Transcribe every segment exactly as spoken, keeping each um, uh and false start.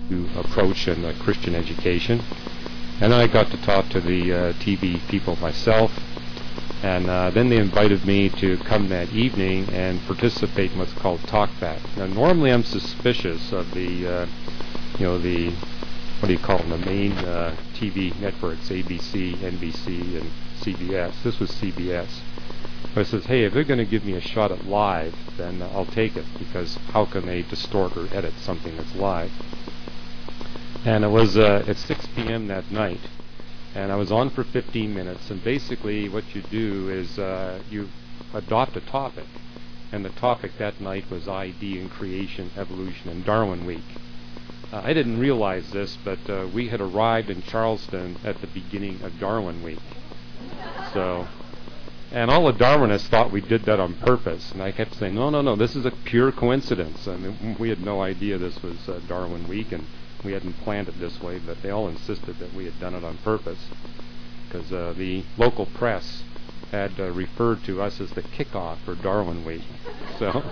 approach in uh, Christian education. And then I got to talk to the uh, T V people myself, and uh, then they invited me to come that evening and participate in what's called TalkBack. Now, normally I'm suspicious of the, uh, you know, the, what do you call them, the main uh, T V networks, A B C, N B C, and C B S. This was C B S. But I says, hey, if they're going to give me a shot at live, then I'll take it, because how can they distort or edit something that's live? And it was uh, at six p.m. that night, and I was on for fifteen minutes, and basically what you do is uh, you adopt a topic, and the topic that night was I D and creation, evolution, and Darwin Week. Uh, I didn't realize this, but uh, we had arrived in Charleston at the beginning of Darwin Week. So, and all the Darwinists thought we did that on purpose, and I kept saying, no, no, no, this is a pure coincidence. I mean, we had no idea this was uh, Darwin Week, and we hadn't planned it this way, but they all insisted that we had done it on purpose, because uh, the local press had uh, referred to us as the kickoff for Darwin Week. So,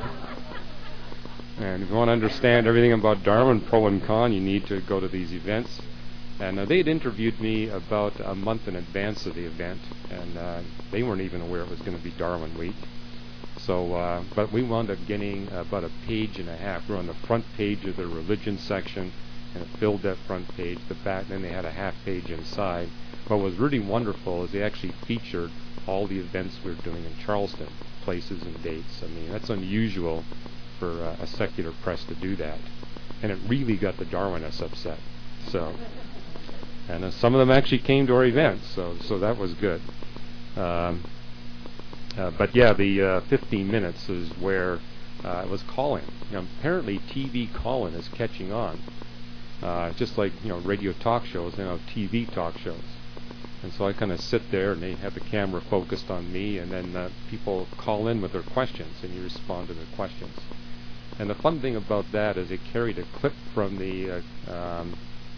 and if you want to understand everything about Darwin, pro and con, you need to go to these events. And uh, they had interviewed me about a month in advance of the event, and uh, they weren't even aware it was going to be Darwin Week. So, uh, but we wound up getting about a page and a half. We were on the front page of the religion section, and it filled that front page. The back, then they had a half page inside. What was really wonderful is they actually featured all the events we were doing in Charleston, places and dates. I mean, that's unusual for uh, a secular press to do that, and it really got the Darwinists upset. So, and uh, some of them actually came to our events, so so that was good. Um, uh, but yeah, the uh, fifteen minutes is where uh, it was calling. You know, apparently, T V call-in is catching on, uh, just like you know radio talk shows, you know, T V talk shows. And so I kind of sit there, and they have the camera focused on me, and then uh, people call in with their questions, and you respond to their questions. And the fun thing about that is they carried a clip from the uh, um,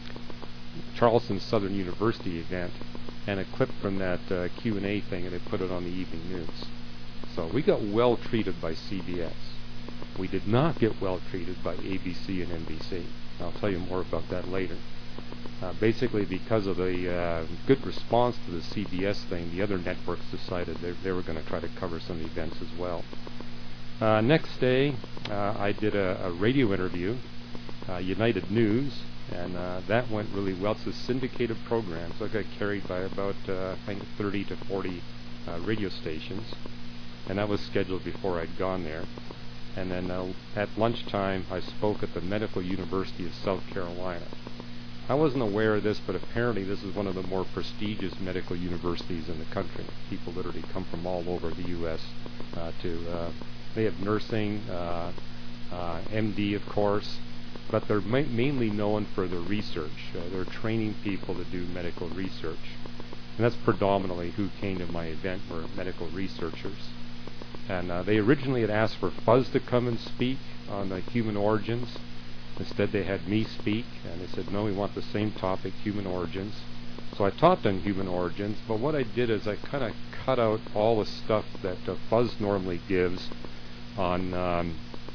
Charleston Southern University event and a clip from that uh, Q and A thing, and they put it on the evening news. So we got well treated by C B S. We did not get well treated by A B C and N B C. I'll tell you more about that later. Uh, basically, because of the uh, good response to the C B S thing, the other networks decided they, they were going to try to cover some events as well. Uh, next day, uh, I did a, a radio interview, uh, United News, and uh, that went really well. It's a syndicated program, so it got carried by about uh, I think thirty to forty uh, radio stations, and that was scheduled before I'd gone there. And then uh, at lunchtime, I spoke at the Medical University of South Carolina. I wasn't aware of this, but apparently this is one of the more prestigious medical universities in the country. People literally come from all over the U S uh, to, uh, they have nursing, uh, uh, M D of course, but they're ma- mainly known for their research. Uh, they're training people to do medical research. And that's predominantly who came to my event, were medical researchers. And uh, they originally had asked for Fuzz to come and speak on the human origins. Instead, they had me speak, and they said, no, we want the same topic, human origins. So I talked on human origins, but what I did is I kind of cut out all the stuff that uh, Fuzz normally gives on um,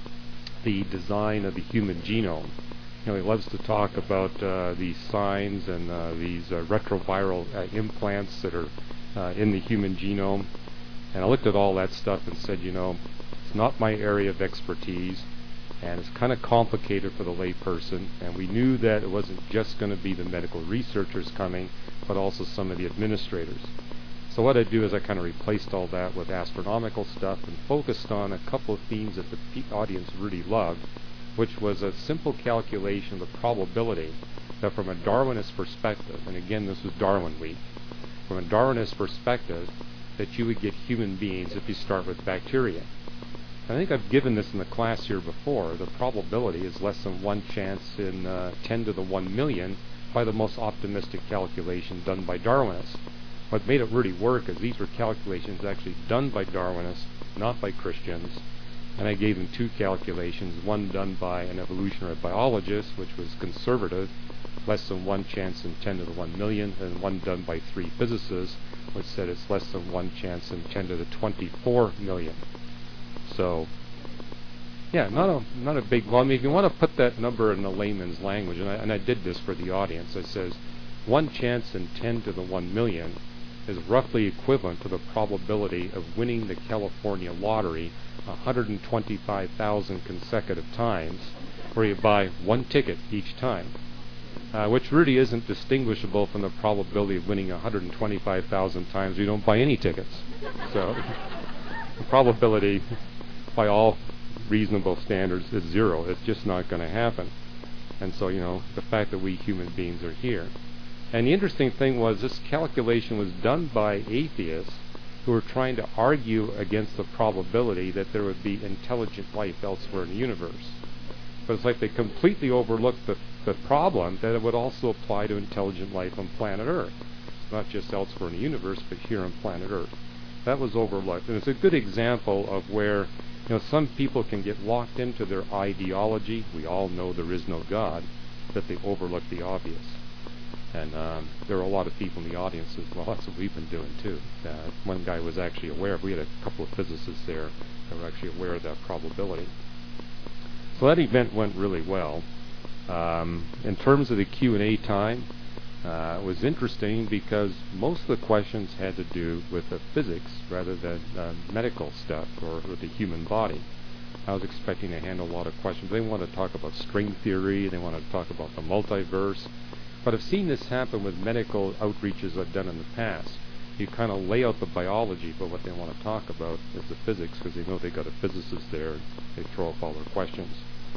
the design of the human genome. You know, he loves to talk about uh, these signs and uh, these uh, retroviral uh, implants that are uh, in the human genome. And I looked at all that stuff and said, you know, it's not my area of expertise, and it's kind of complicated for the layperson, and we knew that it wasn't just going to be the medical researchers coming, but also some of the administrators. So what I do is I kind of replaced all that with astronomical stuff and focused on a couple of themes that the pe- audience really loved, which was a simple calculation of the probability that from a Darwinist perspective, and again this was Darwin Week, from a Darwinist perspective, that you would get human beings if you start with bacteria. I think I've given this in the class here before. The probability is less than one chance in uh, ten to the one million by the most optimistic calculation done by Darwinists. What made it really work is these were calculations actually done by Darwinists, not by Christians. And I gave them two calculations, one done by an evolutionary biologist, which was conservative, less than one chance in ten to the one million, and one done by three physicists, which said it's less than one chance in ten to the twenty-four million. So Yeah, not a not a big. Well, I mean, if you want to put that number in a layman's language, and I, and I did this for the audience, I says one chance in ten to the one million is roughly equivalent to the probability of winning the California lottery one hundred twenty-five thousand consecutive times, where you buy one ticket each time, uh, which really isn't distinguishable from the probability of winning one hundred twenty-five thousand times you don't buy any tickets. So the probability, by all reasonable standards, is zero. It's just not going to happen. And so, you know, the fact that we human beings are here. And the interesting thing was this calculation was done by atheists who were trying to argue against the probability that there would be intelligent life elsewhere in the universe. But it's like they completely overlooked the, the problem that it would also apply to intelligent life on planet Earth. It's not just elsewhere in the universe, but here on planet Earth. That was overlooked. And it's a good example of where, you know, some people can get locked into their ideology. We all know there is no God, that they overlook the obvious. And um, there are a lot of people in the audience as well. That's what we've been doing too. Uh, one guy was actually aware. We had a couple of physicists there that were actually aware of that probability. So that event went really well. Um, in terms of the Q and A time, uh, it was interesting because most of the questions had to do with the physics rather than uh, medical stuff or, or the human body. I was expecting to handle a lot of questions. They want to talk about string theory. They want to talk about the multiverse. But I've seen this happen with medical outreaches I've done in the past. You kind of lay out the biology, but what they want to talk about is the physics, because they know they've got a physicist there. They throw up all their questions.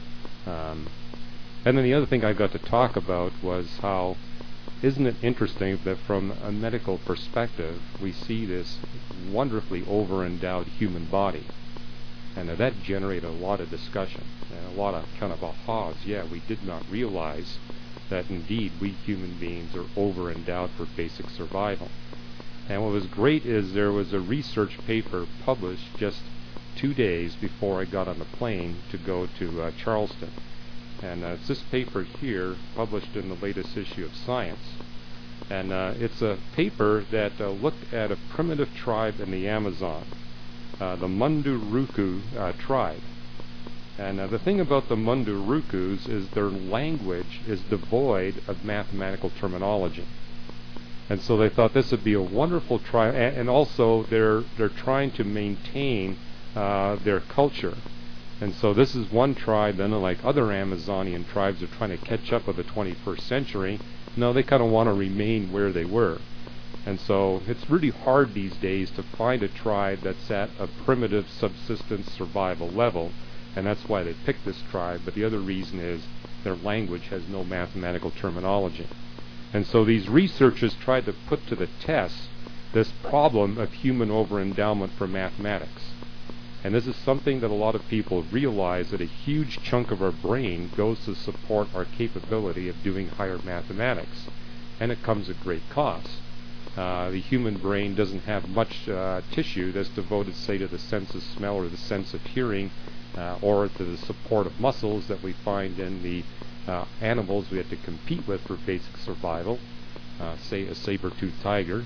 Um, and then the other thing I got to talk about was how, isn't it interesting that from a medical perspective, we see this wonderfully over-endowed human body. And uh, that generated a lot of discussion and a lot of kind of ahas. Yeah, we did not realize that indeed we human beings are over-endowed for basic survival. And what was great is there was a research paper published just two days before I got on the plane to go to uh, Charleston. And uh, it's this paper here, published in the latest issue of Science. And uh, it's a paper that uh, looked at a primitive tribe in the Amazon, uh, the Munduruku uh, tribe. And uh, the thing about the Mundurukus is their language is devoid of mathematical terminology. And so they thought this would be a wonderful tribe, and, and also they're they're trying to maintain uh, their culture. And so this is one tribe, then like other Amazonian tribes are trying to catch up with the twenty-first century. No, they kind of want to remain where they were. And so it's really hard these days to find a tribe that's at a primitive subsistence survival level. And that's why they picked this tribe. But the other reason is their language has no mathematical terminology. And so these researchers tried to put to the test this problem of human over-endowment for mathematics. And this is something that a lot of people realize, that a huge chunk of our brain goes to support our capability of doing higher mathematics. And it comes at great cost. Uh, the human brain doesn't have much uh, tissue that's devoted, say, to the sense of smell or the sense of hearing, Uh, or to the support of muscles that we find in the uh, animals we had to compete with for basic survival, uh, say a saber-toothed tiger.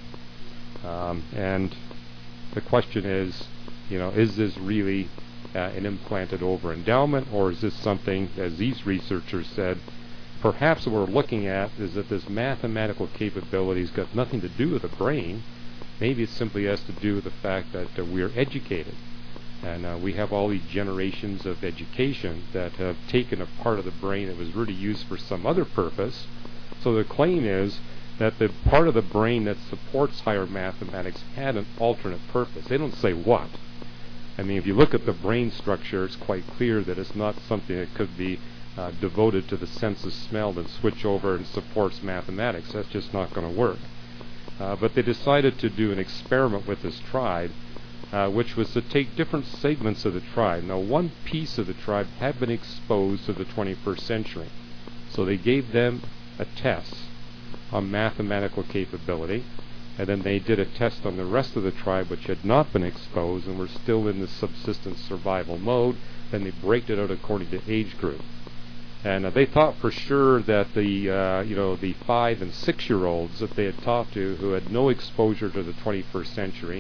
Um, and the question is, you know, is this really uh, an implanted over-endowment, or is this something, as these researchers said, perhaps what we're looking at is that this mathematical capability has got nothing to do with the brain. Maybe it simply has to do with the fact that uh, we're educated. And uh, we have all these generations of education that have taken a part of the brain that was really used for some other purpose. So the claim is that the part of the brain that supports higher mathematics had an alternate purpose. They don't say what. I mean, if you look at the brain structure, it's quite clear that it's not something that could be uh, devoted to the sense of smell and switch over and supports mathematics. That's just not going to work. Uh, but they decided to do an experiment with this tribe, Uh, which was to take different segments of the tribe. Now, one piece of the tribe had been exposed to the twenty-first century. So they gave them a test on mathematical capability, and then they did a test on the rest of the tribe which had not been exposed and were still in the subsistence survival mode. Then they break it out according to age group. And uh, they thought for sure that the, uh, you know, the five and six-year-olds that they had talked to who had no exposure to the twenty-first century,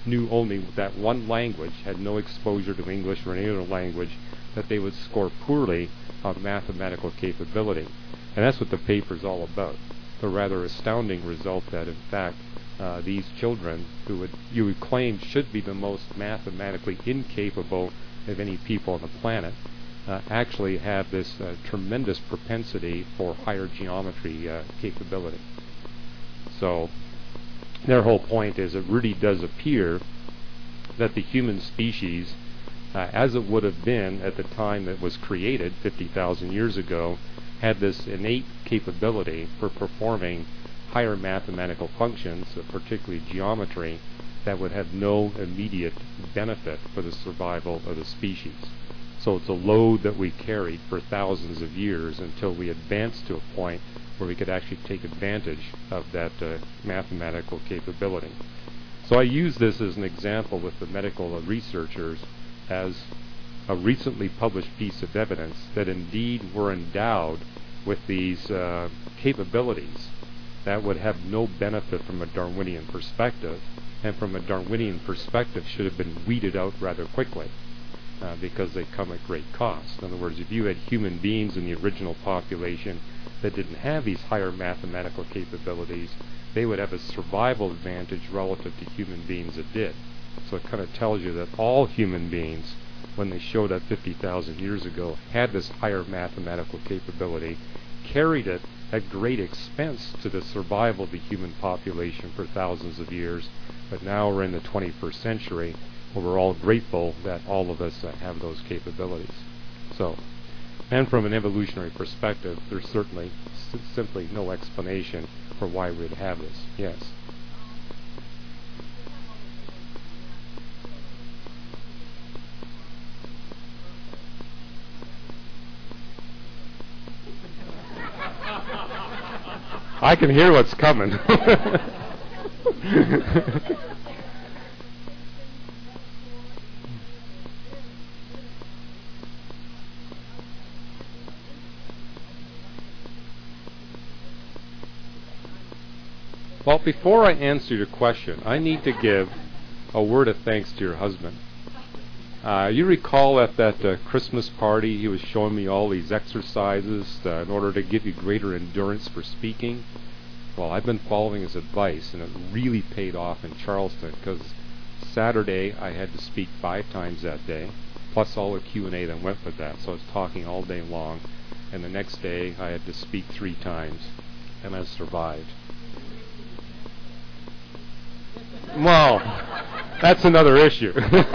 knew only that one language, had no exposure to English or any other language, that they would score poorly on mathematical capability. And that's what the paper's all about. The rather astounding result that, in fact, uh, these children, who would you would claim should be the most mathematically incapable of any people on the planet, uh, actually have this uh, tremendous propensity for higher geometry uh, capability. So their whole point is it really does appear that the human species, uh, as it would have been at the time that was created fifty thousand years ago, had this innate capability for performing higher mathematical functions, uh, particularly geometry, that would have no immediate benefit for the survival of the species. So it's a load that we carried for thousands of years until we advanced to a point where we could actually take advantage of that uh, mathematical capability. So I use this as an example with the medical uh, researchers as a recently published piece of evidence that indeed we're endowed with these uh, capabilities that would have no benefit from a Darwinian perspective, and from a Darwinian perspective should have been weeded out rather quickly uh, because they come at great cost. In other words, if you had human beings in the original population that didn't have these higher mathematical capabilities, they would have a survival advantage relative to human beings that did. So it kind of tells you that all human beings, when they showed up fifty thousand years ago, had this higher mathematical capability, carried it at great expense to the survival of the human population for thousands of years. But now we're in the twenty-first century, where we're all grateful that all of us uh, have those capabilities. So, and from an evolutionary perspective, there's certainly s- simply no explanation for why we'd have this. Yes? I can hear what's coming. Well, before I answer your question, I need to give a word of thanks to your husband. Uh, you recall at that uh, Christmas party, he was showing me all these exercises uh, in order to give you greater endurance for speaking. Well, I've been following his advice, and it really paid off in Charleston, because Saturday I had to speak five times that day, plus all the Q and A that went with that. So I was talking all day long, and the next day I had to speak three times, and I survived. Well, that's another issue.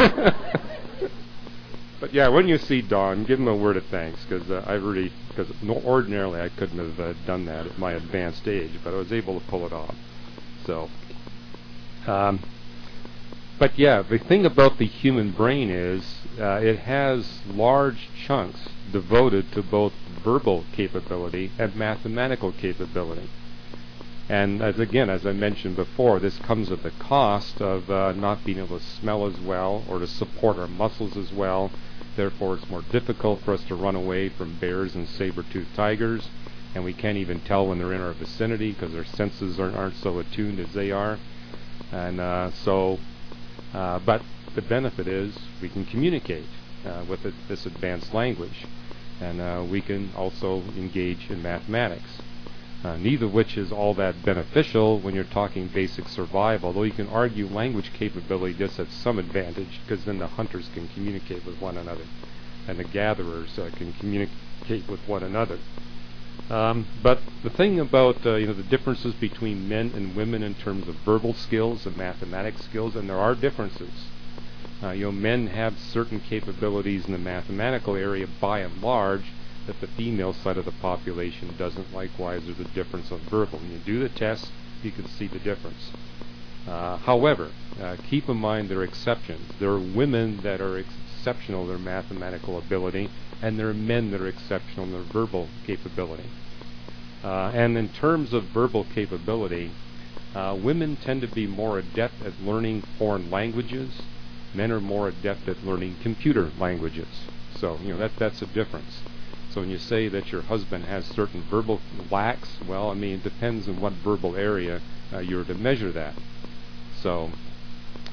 But yeah, when you see Don, give him a word of thanks, because uh, I really, because no, ordinarily I couldn't have uh, done that at my advanced age, but I was able to pull it off. So, um, but yeah, the thing about the human brain is uh, it has large chunks devoted to both verbal capability and mathematical capability. And as again, as I mentioned before, this comes at the cost of uh, not being able to smell as well or to support our muscles as well. Therefore, it's more difficult for us to run away from bears and saber-toothed tigers, and we can't even tell when they're in our vicinity because our senses aren't, aren't so attuned as they are. And uh, so, uh, but the benefit is we can communicate uh, with it, this advanced language, and uh, we can also engage in mathematics. Uh, neither of which is all that beneficial when you're talking basic survival, although you can argue language capability does have some advantage, because then the hunters can communicate with one another, and the gatherers uh, can communicate with one another. Um, but the thing about uh, you know the differences between men and women in terms of verbal skills and mathematics skills, and there are differences. Uh, you know, men have certain capabilities in the mathematical area by and large that the female side of the population doesn't. Likewise, there's a difference on verbal. When you do the test, you can see the difference. Uh, however, uh, keep in mind there are exceptions. There are women that are exceptional in their mathematical ability, and there are men that are exceptional in their verbal capability. Uh, and in terms of verbal capability, uh, women tend to be more adept at learning foreign languages. Men are more adept at learning computer languages. So, you know, that that's a difference. So when you say that your husband has certain verbal lacks, well, I mean, it depends on what verbal area uh, you're to measure that. So,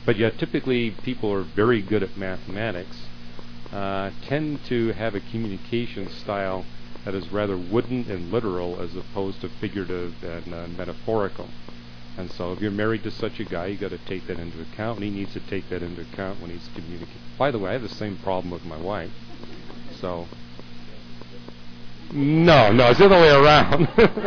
But yet, typically, people who are very good at mathematics uh, tend to have a communication style that is rather wooden and literal as opposed to figurative and uh, metaphorical. And so if you're married to such a guy, you got to take that into account, and he needs to take that into account when he's communicating. By the way, I have the same problem with my wife. So, no, no, it's the other way around.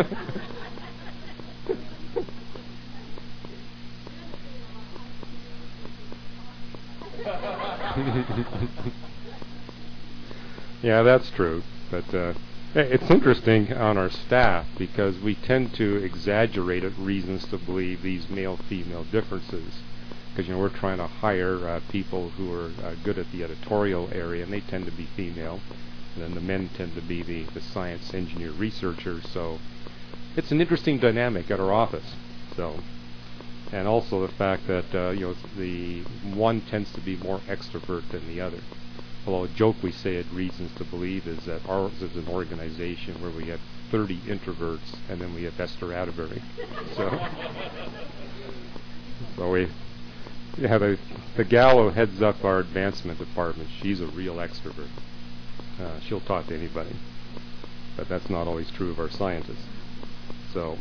Yeah, that's true. But uh, it's interesting on our staff because we tend to exaggerate at reasons to believe these male-female differences. Because, you know, we're trying to hire uh, people who are uh, good at the editorial area, and they tend to be female. And then the men tend to be the, the science, engineer, researchers. So it's an interesting dynamic at our office. So, and also the fact that uh, you know the one tends to be more extrovert than the other. Although a joke we say at Reasons to Believe is that ours is an organization where we have thirty introverts and then we have Esther Atterbury. So, so we, yeah, the, the gal who heads up our advancement department, she's a real extrovert. Uh, she'll talk to anybody. But that's not always true of our scientists. So,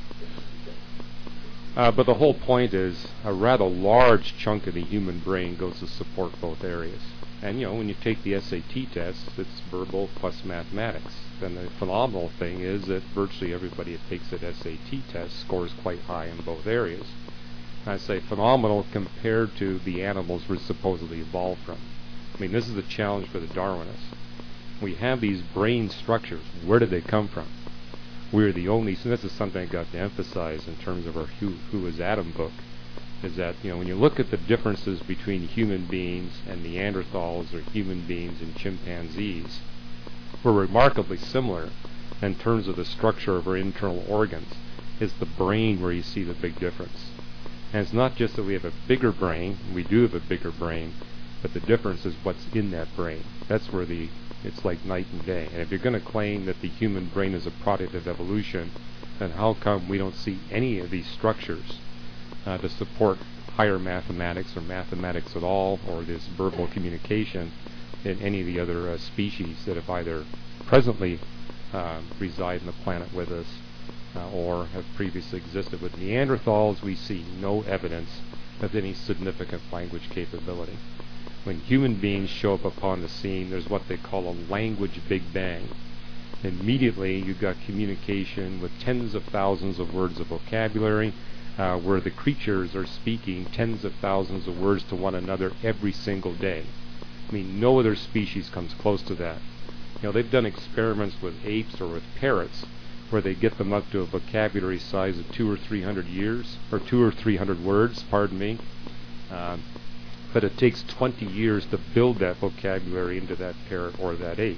uh, but the whole point is a rather large chunk of the human brain goes to support both areas. And, you know, when you take the S A T test, it's verbal plus mathematics. And the phenomenal thing is that virtually everybody that takes that S A T test scores quite high in both areas. And I say phenomenal compared to the animals we're supposedly evolved from. I mean, this is the challenge for the Darwinists. We have these brain structures. Where did they come from? We're the only, so this is something I got to emphasize in terms of our Who, Who is Adam book, is that, you know, when you look at the differences between human beings and Neanderthals or human beings and chimpanzees, we're remarkably similar in terms of the structure of our internal organs. It's the brain where you see the big difference. And it's not just that we have a bigger brain, we do have a bigger brain, but the difference is what's in that brain. That's where the, it's like night and day. And if you're going to claim that the human brain is a product of evolution, then how come we don't see any of these structures uh, to support higher mathematics or mathematics at all, or this verbal communication in any of the other uh, species that have either presently uh, reside on the planet with us uh, or have previously existed. With Neanderthals, we see no evidence of any significant language capability. When human beings show up upon the scene, there's what they call a language big bang. Immediately, you've got communication with tens of thousands of words of vocabulary, uh, where the creatures are speaking tens of thousands of words to one another every single day. I mean, no other species comes close to that. You know, they've done experiments with apes or with parrots where they get them up to a vocabulary size of two or three hundred years, or two or three hundred words, pardon me. Uh, but it takes twenty years to build that vocabulary into that parrot or that ape.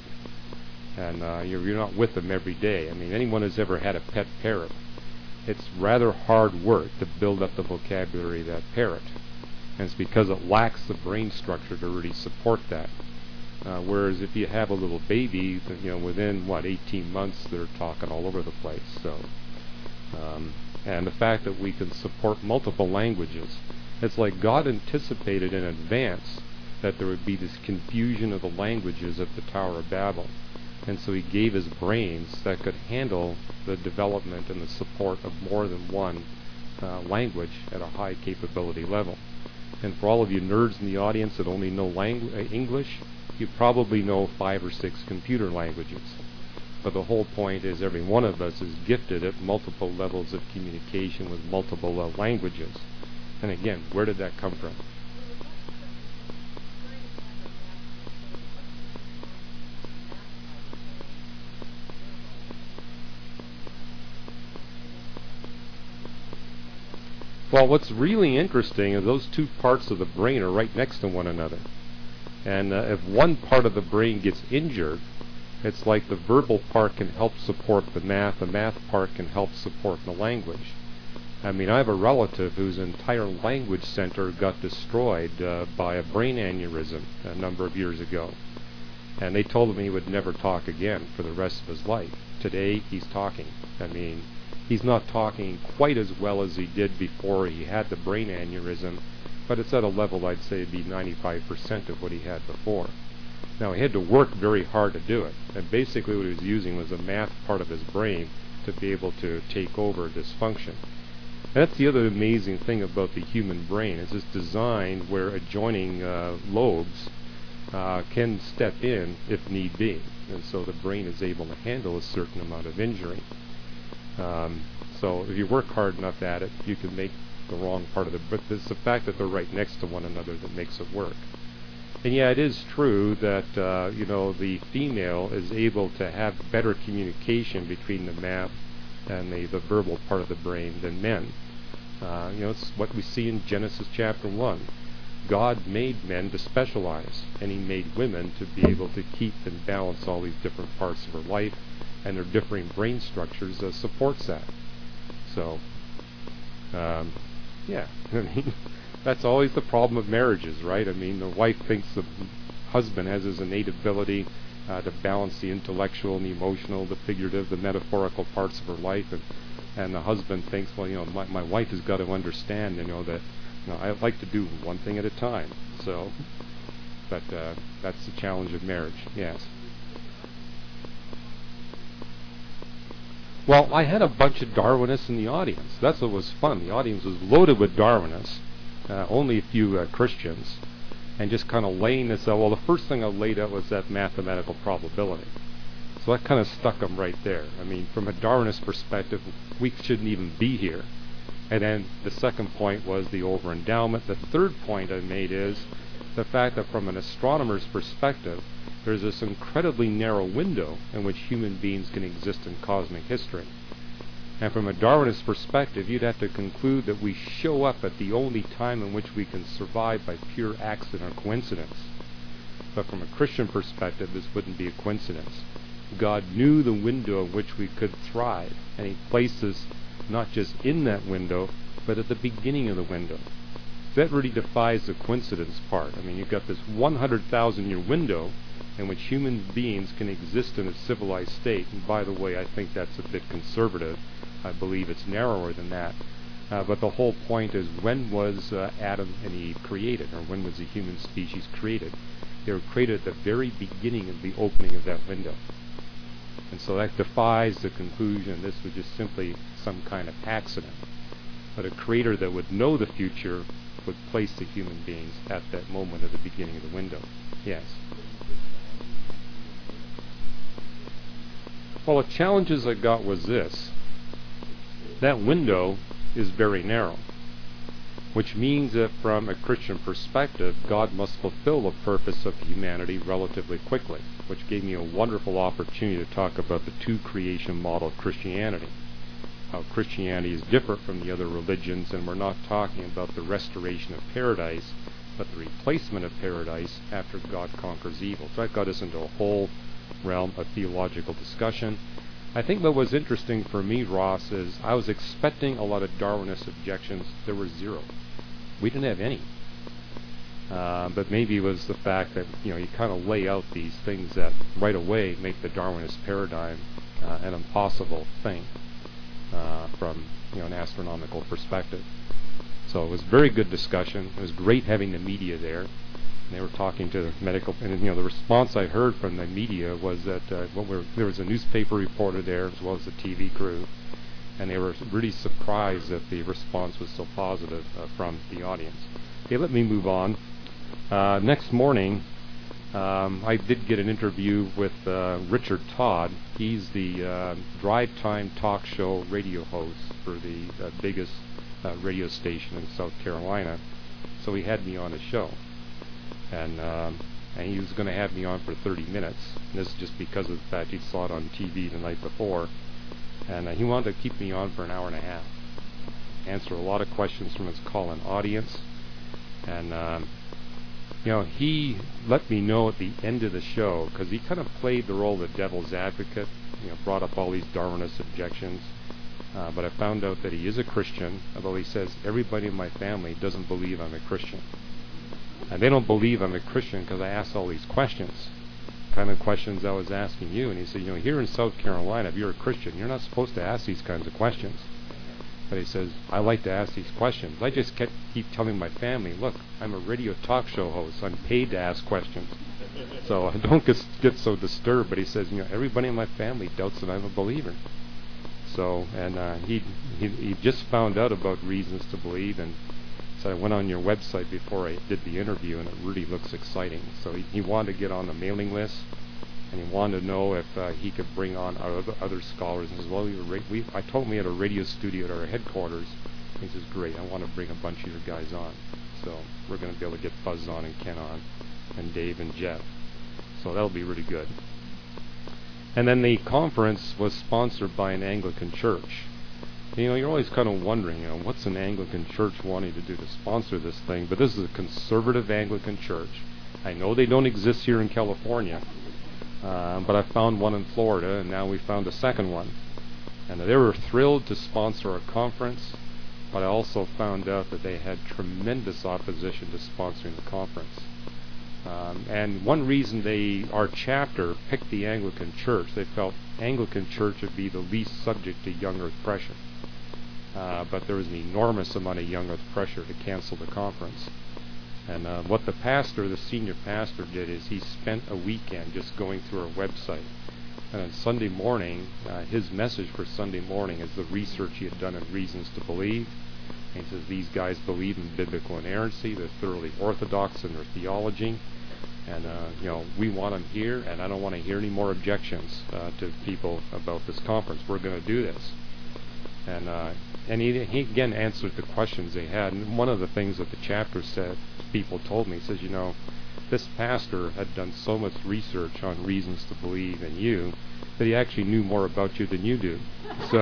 And uh, you're, you're not with them every day. I mean, anyone who's ever had a pet parrot, it's rather hard work to build up the vocabulary of that parrot. And it's because it lacks the brain structure to really support that. Uh, whereas if you have a little baby, you know, within, what, eighteen months, they're talking all over the place. So, um, and the fact that we can support multiple languages, it's like God anticipated in advance that there would be this confusion of the languages at the Tower of Babel. And so he gave us brains that could handle the development and the support of more than one uh, language at a high capability level. And for all of you nerds in the audience that only know langu- uh, English, you probably know five or six computer languages. But the whole point is every one of us is gifted at multiple levels of communication with multiple uh, languages. And again, where did that come from? Well, what's really interesting is those two parts of the brain are right next to one another. And uh, if one part of the brain gets injured, it's like the verbal part can help support the math, the math part can help support the language. I mean, I have a relative whose entire language center got destroyed uh, by a brain aneurysm a number of years ago. And they told him he would never talk again for the rest of his life. Today, he's talking. I mean, he's not talking quite as well as he did before he had the brain aneurysm, but it's at a level I'd say be ninety-five percent of what he had before. Now, he had to work very hard to do it, and basically what he was using was a math part of his brain to be able to take over this function. And that's the other amazing thing about the human brain, is it's designed where adjoining uh, lobes uh, can step in if need be, and so the brain is able to handle a certain amount of injury. Um, so if you work hard enough at it, you can make the wrong part of it, but it's the fact that they're right next to one another that makes it work. And yeah, it is true that uh, you know the female is able to have better communication between the math and the, the verbal part of the brain than men. Uh, you know, it's what we see in Genesis chapter one. God made men to specialize, and he made women to be able to keep and balance all these different parts of her life, and their differing brain structures uh, supports that. So, um, yeah, I mean, that's always the problem of marriages, right? I mean, the wife thinks the husband has his innate ability uh, to balance the intellectual and the emotional, the figurative, the metaphorical parts of her life, and and the husband thinks, well, you know, my, my wife has got to understand, you know, that you know, I like to do one thing at a time. So, but uh, that's the challenge of marriage, yes. Well, I had a bunch of Darwinists in the audience. That's what was fun. The audience was loaded with Darwinists, uh, only a few uh, Christians, and just kind of laying this out. Well, the first thing I laid out was that mathematical probability. So that kind of stuck them right there. I mean, from a Darwinist perspective, we shouldn't even be here. And then the second point was the over-endowment. The third point I made is the fact that from an astronomer's perspective, there's this incredibly narrow window in which human beings can exist in cosmic history. And from a Darwinist perspective, you'd have to conclude that we show up at the only time in which we can survive by pure accident or coincidence. But from a Christian perspective, this wouldn't be a coincidence. God knew the window in which we could thrive, and he placed us not just in that window, but at the beginning of the window. That really defies the coincidence part. I mean, you've got this one hundred thousand year window in which human beings can exist in a civilized state. And by the way, I think that's a bit conservative. I believe it's narrower than that. Uh, but the whole point is, when was uh, Adam and Eve created, or when was the human species created? They were created at the very beginning of the opening of that window. And so that defies the conclusion this was just simply some kind of accident. But a creator that would know the future would place the human beings at that moment at the beginning of the window. Yes. Well, the challenges I got was this. That window is very narrow, which means that from a Christian perspective, God must fulfill the purpose of humanity relatively quickly, which gave me a wonderful opportunity to talk about the two creation model of Christianity. How Christianity is different from the other religions, and we're not talking about the restoration of paradise, but the replacement of paradise after God conquers evil. So that got us into a whole realm of theological discussion. I think what was interesting for me, Ross, is I was expecting a lot of Darwinist objections. There were zero. We didn't have any. Uh, but maybe it was the fact that, you know, you kind of lay out these things that right away make the Darwinist paradigm uh, an impossible thing uh, from, you know, an astronomical perspective. So it was very good discussion. It was great having the media there. They were talking to the medical, and you know, the response I heard from the media was that uh, what were, there was a newspaper reporter there as well as the T V crew, and they were really surprised that the response was so positive uh, from the audience. Okay, let me move on. Uh, next morning, um, I did get an interview with uh, Richard Todd. He's the uh, drive time talk show radio host for the uh, biggest uh, radio station in South Carolina. So he had me on his show. And um, and he was going to have me on for thirty minutes. And this is just because of the fact he saw it on T V the night before. And uh, he wanted to keep me on for an hour and a half. Answer a lot of questions from his call-in audience. And, um, you know, he let me know at the end of the show, because he kind of played the role of the devil's advocate, you know, brought up all these Darwinist objections. Uh, but I found out that he is a Christian, although he says everybody in my family doesn't believe I'm a Christian. And they don't believe I'm a Christian because I asked all these questions, kind of questions I was asking you. And he said, you know, here in South Carolina, if you're a Christian, you're not supposed to ask these kinds of questions. But he says, I like to ask these questions. I just kept, keep telling my family, look, I'm a radio talk show host. I'm paid to ask questions. So I don't get, get so disturbed. But he says, you know, everybody in my family doubts that I'm a believer. So, and uh, he, he he just found out about reasons to believe, and so I went on your website before I did the interview, and it really looks exciting. So he, he wanted to get on the mailing list, and he wanted to know if uh, he could bring on our other, other scholars. And he says, well, we were ra- we, I told him we had a radio studio at our headquarters. He says, great, I want to bring a bunch of your guys on. So we're going to be able to get Buzz on and Ken on, and Dave and Jeff. So that'll be really good. And then the conference was sponsored by an Anglican church. You know, you're always kind of wondering, you know, what's an Anglican church wanting to do to sponsor this thing? But this is a conservative Anglican church. I know they don't exist here in California, uh, but I found one in Florida, and now we found a second one. And they were thrilled to sponsor a conference, but I also found out that they had tremendous opposition to sponsoring the conference. Um, and one reason they, our chapter, picked the Anglican Church, they felt Anglican Church would be the least subject to young earth pressure. Uh, but there was an enormous amount of young earth pressure to cancel the conference. And uh, what the pastor, the senior pastor, did is he spent a weekend just going through our website. And on Sunday morning, uh, his message for Sunday morning is the research he had done in Reasons to Believe. And he says these guys believe in biblical inerrancy. They're thoroughly orthodox in their theology. And, uh, you know, we want them here, and I don't want to hear any more objections uh, to people about this conference. We're going to do this. And uh, and he, he, again, answered the questions they had. And one of the things that the chapter said, people told me, he says, you know, this pastor had done so much research on Reasons to Believe in you that he actually knew more about you than you do. So,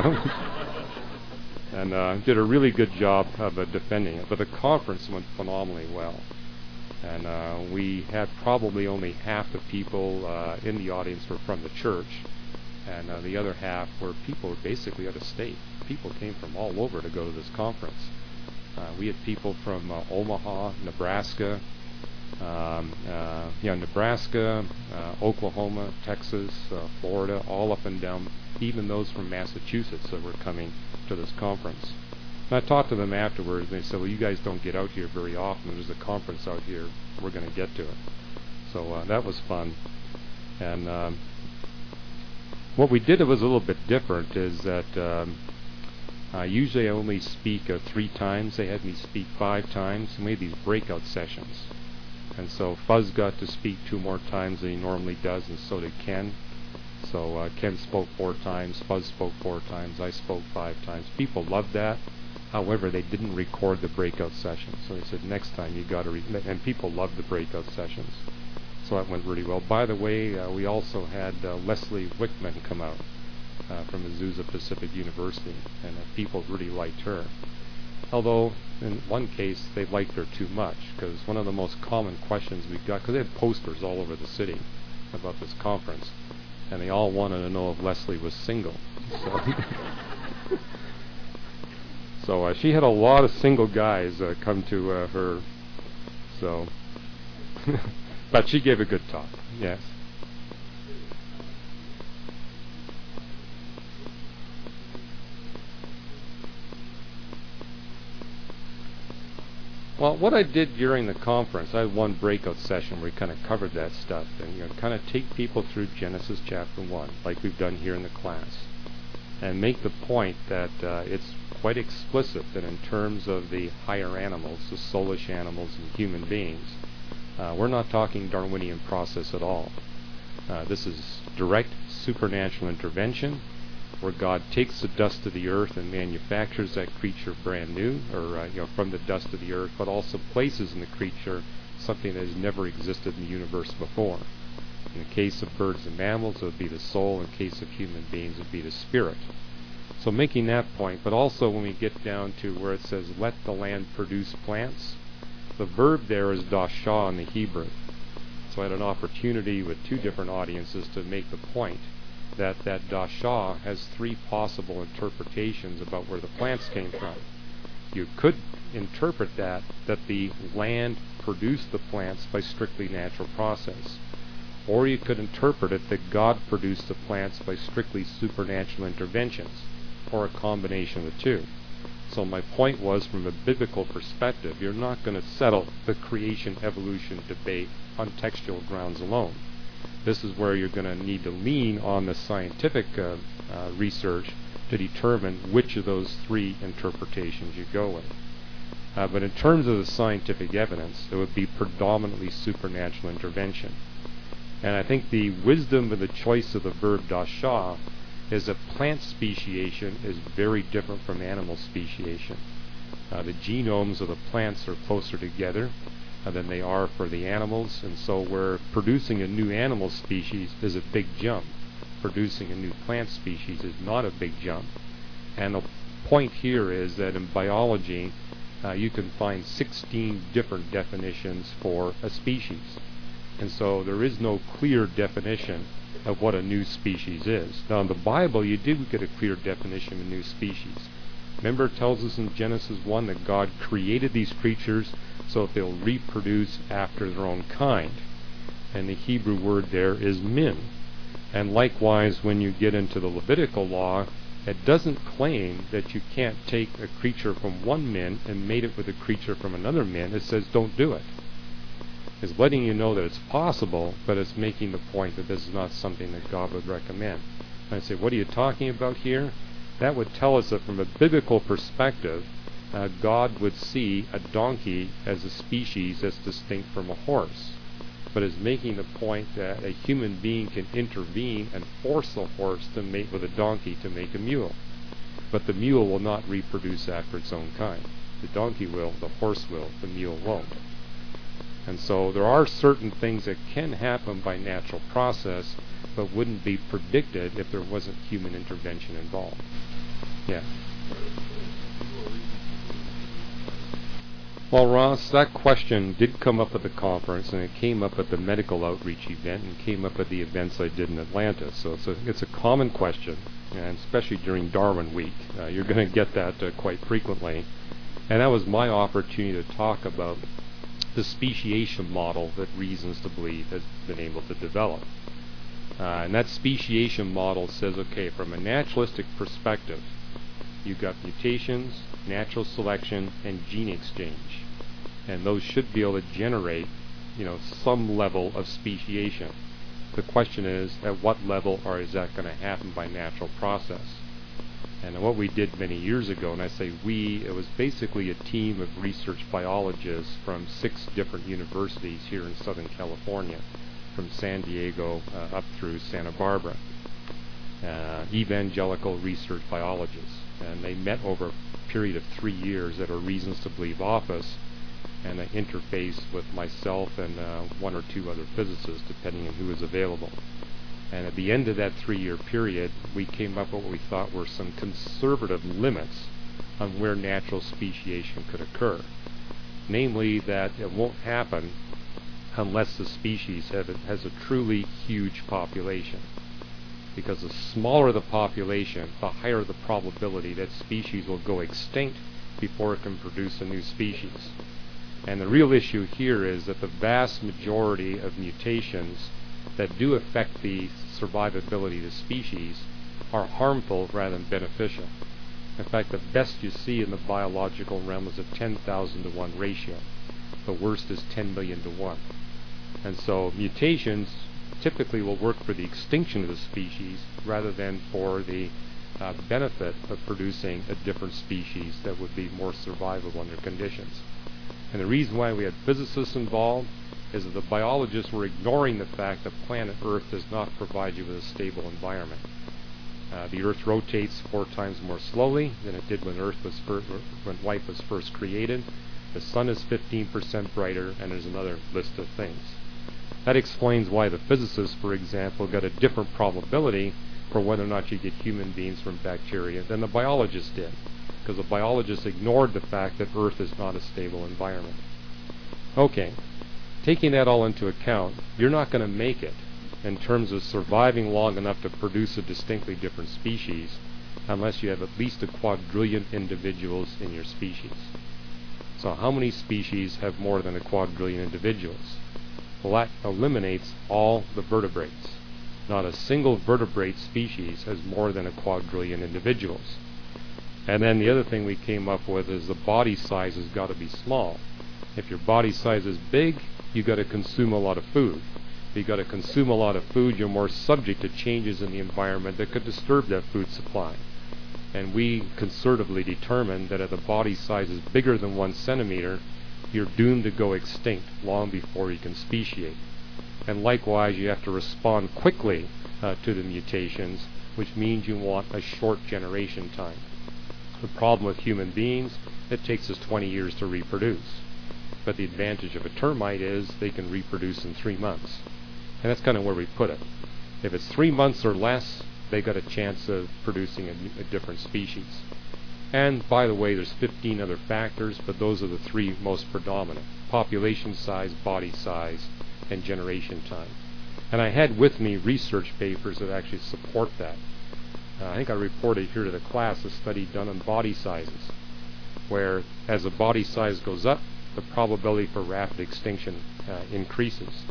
and uh, did a really good job of uh, defending it. But the conference went phenomenally well. And uh, we had probably only half the people uh, in the audience were from the church, and uh, the other half were people basically out of state. People came from all over to go to this conference. Uh, we had people from uh, Omaha, Nebraska, um, uh, yeah, Nebraska, uh, Oklahoma, Texas, uh, Florida, all up and down, even those from Massachusetts that were coming to this conference. And I talked to them afterwards, and they said, well, you guys don't get out here very often. There's a conference out here. We're going to get to it. So uh, that was fun. And um, what we did that was a little bit different is that um, uh, usually I only speak uh, three times. They had me speak five times. And we had these breakout sessions. And so Fuzz got to speak two more times than he normally does, and so did Ken. So uh, Ken spoke four times, Fuzz spoke four times, I spoke five times. People loved that. However, they didn't record the breakout sessions. So they said, next time you got to, re-. And people loved the breakout sessions. So that went really well. By the way, uh, we also had uh, Leslie Wickman come out uh, from Azusa Pacific University, and uh, people really liked her. Although, in one case, they liked her too much, because one of the most common questions we got, because they had posters all over the city about this conference, and they all wanted to know if Leslie was single. So... So uh, she had a lot of single guys uh, come to uh, her. So, but she gave a good talk. Yes. Well, what I did during the conference, I had one breakout session where we kind of covered that stuff, and you know, kind of take people through Genesis chapter one, like we've done here in the class, and make the point that uh, it's quite explicit that in terms of the higher animals, the soulish animals and human beings, uh, we're not talking Darwinian process at all. Uh, this is direct supernatural intervention, where God takes the dust of the earth and manufactures that creature brand new, or uh, you know, from the dust of the earth, but also places in the creature something that has never existed in the universe before. In the case of birds and mammals, it would be the soul. In the case of human beings, it would be the spirit. So making that point, but also when we get down to where it says, let the land produce plants, the verb there is dashah in the Hebrew. So I had an opportunity with two different audiences to make the point that that dashah has three possible interpretations about where the plants came from. You could interpret that, that the land produced the plants by strictly natural process. Or you could interpret it that God produced the plants by strictly supernatural interventions, or a combination of the two. So my point was, from a biblical perspective, you're not going to settle the creation-evolution debate on textual grounds alone. This is where you're going to need to lean on the scientific uh, uh, research to determine which of those three interpretations you go with. Uh, but in terms of the scientific evidence, it would be predominantly supernatural intervention. And I think the wisdom of the choice of the verb dasha is that plant speciation is very different from animal speciation. Uh, the genomes of the plants are closer together uh, than they are for the animals, and so where producing a new animal species is a big jump, producing a new plant species is not a big jump. And the point here is that in biology, uh, you can find sixteen different definitions for a species. And so there is no clear definition of what a new species is. Now in the Bible, you do get a clear definition of a new species. Remember, it tells us in Genesis one that God created these creatures so that they'll reproduce after their own kind. And the Hebrew word there is min. And likewise, when you get into the Levitical law, it doesn't claim that you can't take a creature from one min and mate it with a creature from another min. It says don't do it. It's letting you know that it's possible, but it's making the point that this is not something that God would recommend. And I say, what are you talking about here? That would tell us that from a biblical perspective, uh, God would see a donkey as a species that's distinct from a horse, but is making the point that a human being can intervene and force a horse to mate with a donkey to make a mule. But the mule will not reproduce after its own kind. The donkey will, the horse will, the mule won't. And so there are certain things that can happen by natural process, but wouldn't be predicted if there wasn't human intervention involved. Yeah. Well, Ross, that question did come up at the conference, and it came up at the medical outreach event, and came up at the events I did in Atlanta. So it's a, it's a common question, and especially during Darwin Week. Uh, you're going to get that uh, quite frequently. And that was my opportunity to talk about the speciation model that reasons to believe has been able to develop. Uh, and that speciation model says, okay, from a naturalistic perspective, you've got mutations, natural selection, and gene exchange. And those should be able to generate, you know, some level of speciation. The question is, at what level, or is that going to happen by natural process? And what we did many years ago, and I say we, it was basically a team of research biologists from six different universities here in Southern California, from San Diego uh, up through Santa Barbara, uh, evangelical research biologists. And they met over a period of three years at a Reasons to Believe office, and they interfaced with myself and uh, one or two other physicists, depending on who was available. And at the end of that three-year period, we came up with what we thought were some conservative limits on where natural speciation could occur. Namely, that it won't happen unless the species have, has a truly huge population. Because the smaller the population, the higher the probability that species will go extinct before it can produce a new species. And the real issue here is that the vast majority of mutations that do affect the survivability of the species are harmful rather than beneficial. In fact, the best you see in the biological realm is a ten thousand to one ratio. The worst is ten million to one. And so mutations typically will work for the extinction of the species rather than for the uh, benefit of producing a different species that would be more survivable under conditions. And the reason why we had physicists involved is that the biologists were ignoring the fact that planet Earth does not provide you with a stable environment. Uh, the Earth rotates four times more slowly than it did when Earth was fir- when life was first created. The sun is fifteen percent brighter, and there's another list of things. That explains why the physicists, for example, got a different probability for whether or not you get human beings from bacteria than the biologists did, because the biologists ignored the fact that Earth is not a stable environment. Okay. Taking that all into account, you're not going to make it in terms of surviving long enough to produce a distinctly different species unless you have at least a quadrillion individuals in your species. So how many species have more than a quadrillion individuals? Well, that eliminates all the vertebrates. Not a single vertebrate species has more than a quadrillion individuals. And then the other thing we came up with is the body size has got to be small. If your body size is big, you've got to consume a lot of food. If you've got to consume a lot of food, you're more subject to changes in the environment that could disturb that food supply. And we conservatively determined that if the body size is bigger than one centimeter, you're doomed to go extinct long before you can speciate. And likewise, you have to respond quickly uh, to the mutations, which means you want a short generation time. The problem with human beings, it takes us twenty years to reproduce. But the advantage of a termite is they can reproduce in three months. And that's kind of where we put it. If it's three months or less, they got a chance of producing a, a different species. And by the way, there's fifteen other factors, but those are the three most predominant: population size, body size, and generation time. And I had with me research papers that actually support that. Uh, I think I reported here to the class a study done on body sizes, where as the body size goes up, the probability for rapid extinction uh, increases.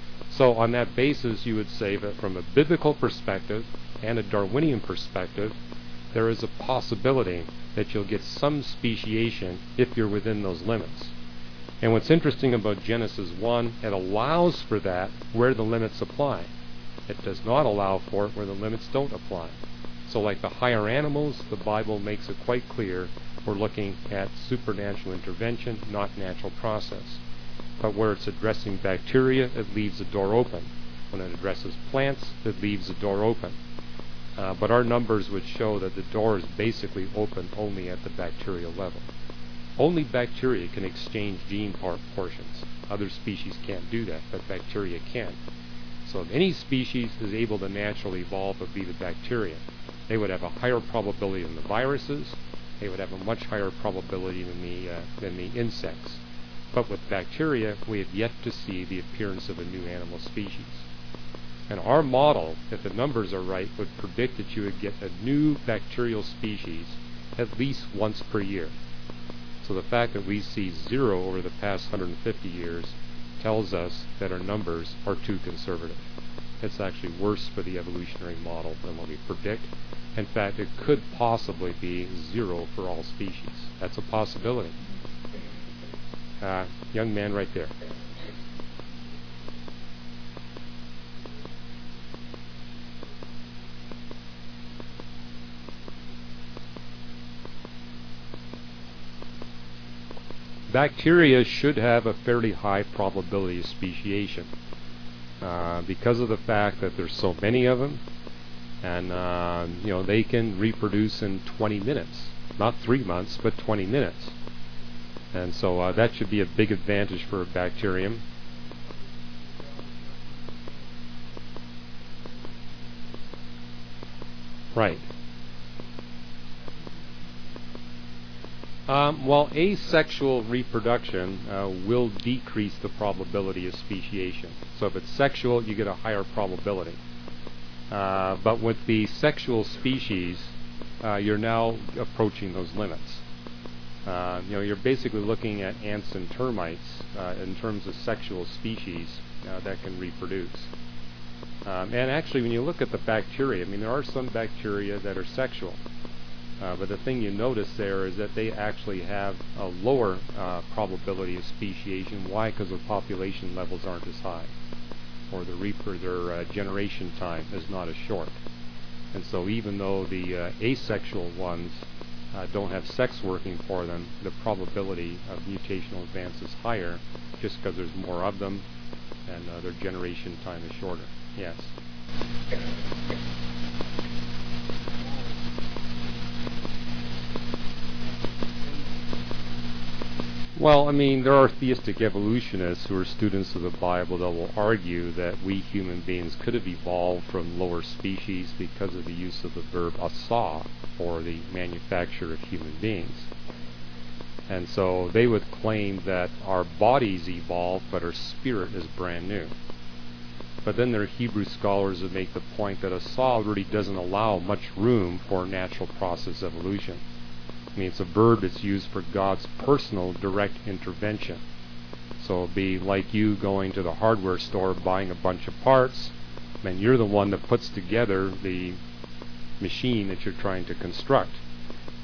So on that basis, you would say that from a biblical perspective and a Darwinian perspective, there is a possibility that you'll get some speciation if you're within those limits. And what's interesting about Genesis one, it allows for that where the limits apply. It does not allow for it where the limits don't apply. So like the higher animals, the Bible makes it quite clear we're looking at supernatural intervention, not natural process. But where it's addressing bacteria, it leaves the door open. When it addresses plants, it leaves the door open. Uh, but our numbers would show that the door is basically open only at the bacterial level. Only bacteria can exchange gene part portions. Other species can't do that, but bacteria can. So if any species is able to naturally evolve, it would be the bacteria. They would have a higher probability than the viruses. They would have a much higher probability than the uh, than the insects. But with bacteria, we have yet to see the appearance of a new animal species. And our model, if the numbers are right, would predict that you would get a new bacterial species at least once per year. So the fact that we see zero over the past one hundred fifty years tells us that our numbers are too conservative. It's actually worse for the evolutionary model than what we predict. In fact, it could possibly be zero for all species. That's a possibility. Uh, young man right there. Bacteria should have a fairly high probability of speciation uh, because of the fact that there's so many of them, and uh, you know they can reproduce in twenty minutes, not three months, but twenty minutes, and so uh, that should be a big advantage for a bacterium. Right. Um, well, asexual reproduction uh, will decrease the probability of speciation. So if it's sexual, you get a higher probability. Uh, but with the sexual species, uh, you're now approaching those limits. Uh, you know, you're basically looking at ants and termites uh, in terms of sexual species uh, that can reproduce. Um, and actually, when you look at the bacteria, I mean, there are some bacteria that are sexual. Uh, but the thing you notice there is that they actually have a lower uh, probability of speciation. Why? Because the population levels aren't as high, or the reaper, their uh, generation time is not as short. And so even though the uh, asexual ones uh, don't have sex working for them, the probability of mutational advance is higher just because there's more of them and uh, their generation time is shorter. Yes? Well, I mean, there are theistic evolutionists who are students of the Bible that will argue that we human beings could have evolved from lower species because of the use of the verb asa, or the manufacture of human beings. And so they would claim that our bodies evolved, but our spirit is brand new. But then there are Hebrew scholars that make the point that asa really doesn't allow much room for natural process evolution. I mean, it's a verb that's used for God's personal direct intervention. So it'd be like you going to the hardware store buying a bunch of parts, and you're the one that puts together the machine that you're trying to construct.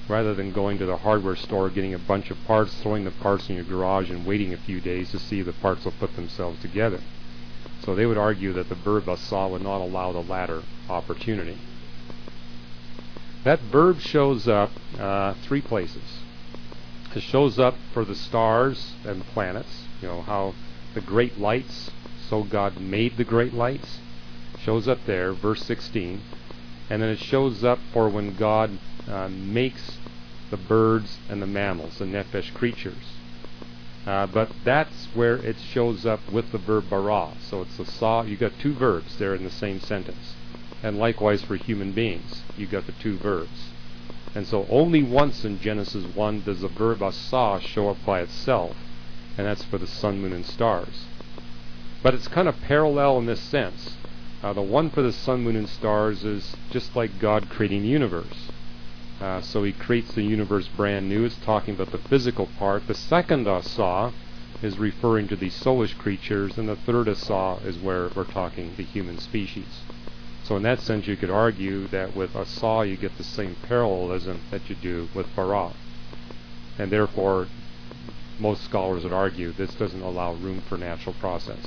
rather than going to the hardware store, getting a bunch of parts, throwing the parts in your garage, and waiting a few days to see if the parts will put themselves together. So they would argue that the verb asa would not allow the latter opportunity. That verb shows up uh, three places. It shows up for the stars and planets, you know, how the great lights, so God made the great lights, shows up there, verse sixteen. And then it shows up for when God uh, makes the birds and the mammals, the nephesh creatures. Uh, but that's where it shows up with the verb bara. So it's the saw. You got two verbs there in the same sentence. And likewise for human beings, you got the two verbs. And so only once in Genesis one does the verb asa show up by itself, and that's for the sun, moon, and stars. But it's kind of parallel in this sense. Uh, the one for the sun, moon, and stars is just like God creating the universe. Uh, so he creates the universe brand new. It's talking about the physical part. The second asa is referring to the soulish creatures, and the third asa is where we're talking the human species. So in that sense, you could argue that with asa you get the same parallelism that you do with bara. And therefore, most scholars would argue this doesn't allow room for natural process.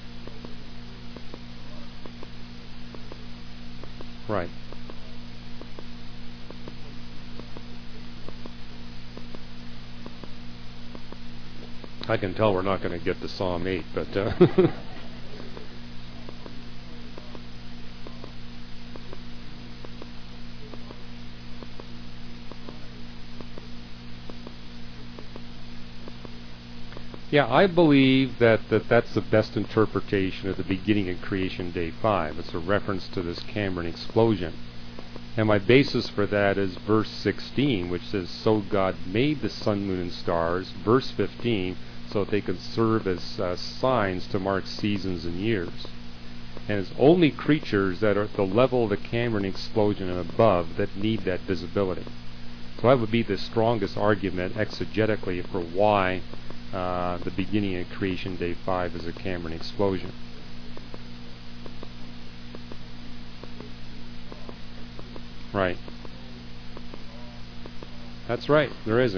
Right. I can tell we're not going to get to Psalm eight, but uh yeah, I believe that, that that's the best interpretation of the beginning of creation, day five. It's a reference to this Cambrian explosion. And my basis for that is verse sixteen, which says, so God made the sun, moon, and stars. Verse fifteen, so that they could serve as uh, signs to mark seasons and years. And it's only creatures that are at the level of the Cambrian explosion and above that need that visibility. So that would be the strongest argument exegetically for why uh, the beginning of creation, day five, is a Cambrian explosion. Right. That's right. There isn't.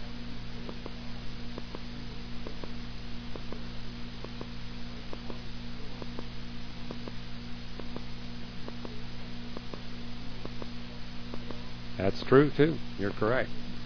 That's true, too. You're correct.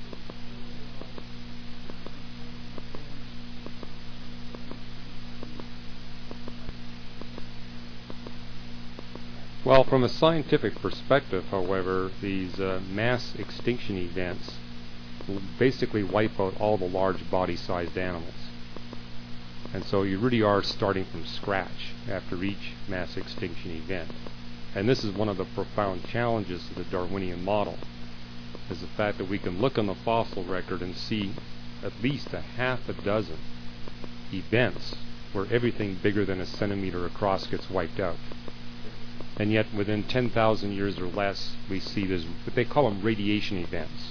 Well, from a scientific perspective, however, these uh, mass extinction events will basically wipe out all the large body-sized animals. And so you really are starting from scratch after each mass extinction event. And this is one of the profound challenges of the Darwinian model, is the fact that we can look on the fossil record and see at least a half a dozen events where everything bigger than a centimeter across gets wiped out. And yet within ten thousand years or less, we see this, what they call them radiation events.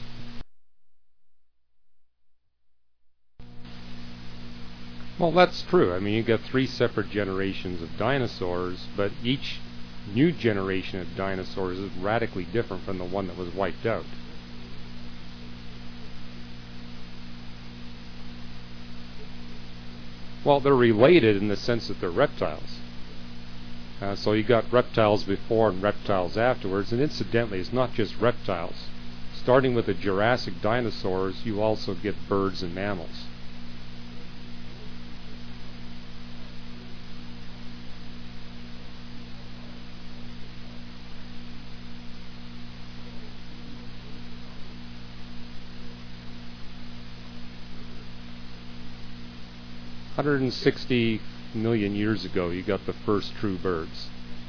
Well, that's true. I mean, you got three separate generations of dinosaurs, but each new generation of dinosaurs is radically different from the one that was wiped out. Well, they're related in the sense that they're reptiles. Uh, so you got reptiles before and reptiles afterwards, and incidentally, it's not just reptiles. Starting with the Jurassic dinosaurs, you also get birds and mammals. one hundred sixty million years ago, you got the first true birds.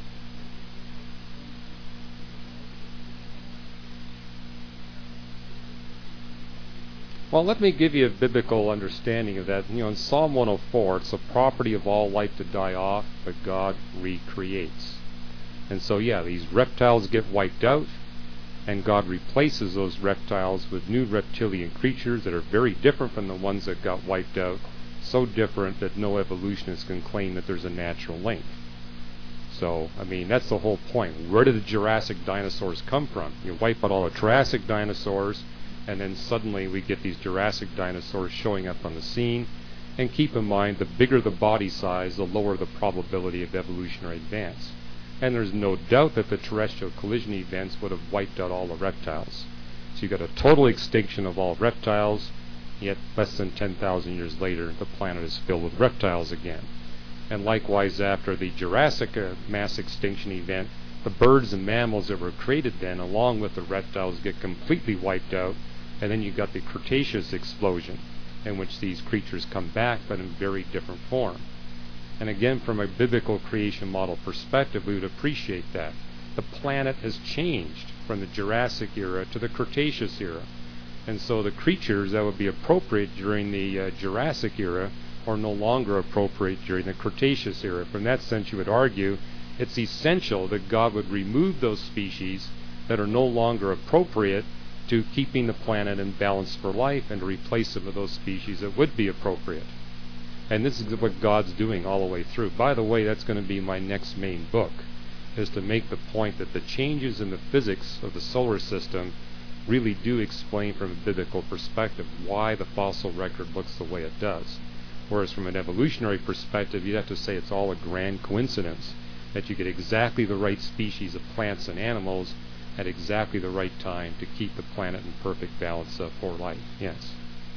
Well, let me give you a biblical understanding of that. You know, in Psalm one oh four, it's the property of all life to die off, but God recreates. And so, yeah, these reptiles get wiped out, and God replaces those reptiles with new reptilian creatures that are very different from the ones that got wiped out. So different that no evolutionist can claim that there's a natural link. So, I mean, that's the whole point. Where did the Jurassic dinosaurs come from? You wipe out all the Triassic dinosaurs, And then suddenly we get these Jurassic dinosaurs showing up on the scene. And keep in mind, the bigger the body size, the lower the probability of evolutionary advance. And there's no doubt that the terrestrial collision events would have wiped out all the reptiles. So you got a total extinction of all reptiles, yet less than ten thousand years later, the planet is filled with reptiles again. And likewise, after the Jurassic uh, mass extinction event, the birds and mammals that were created then, along with the reptiles, get completely wiped out, and then you got the Cretaceous explosion, in which these creatures come back, but in very different form. And again, from a biblical creation model perspective, we would appreciate that. The planet has changed from the Jurassic era to the Cretaceous era. And so the creatures that would be appropriate during the uh, Jurassic era are no longer appropriate during the Cretaceous era. From that sense, you would argue it's essential that God would remove those species that are no longer appropriate to keeping the planet in balance for life and to replace them with those species that would be appropriate. And this is what God's doing all the way through. By the way, that's going to be my next main book, is to make the point that the changes in the physics of the solar system really do explain from a biblical perspective why the fossil record looks the way it does. Whereas from an evolutionary perspective, you'd have to say it's all a grand coincidence that you get exactly the right species of plants and animals at exactly the right time to keep the planet in perfect balance uh, for life. Yes.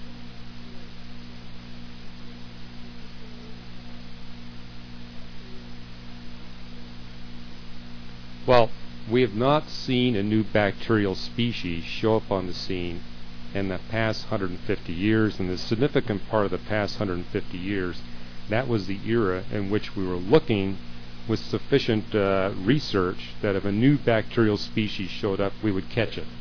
Well, we have not seen a new bacterial species show up on the scene in the past one hundred fifty years, and the significant part of the past one hundred fifty years, that was the era in which we were looking with sufficient uh, research that if a new bacterial species showed up, we would catch it.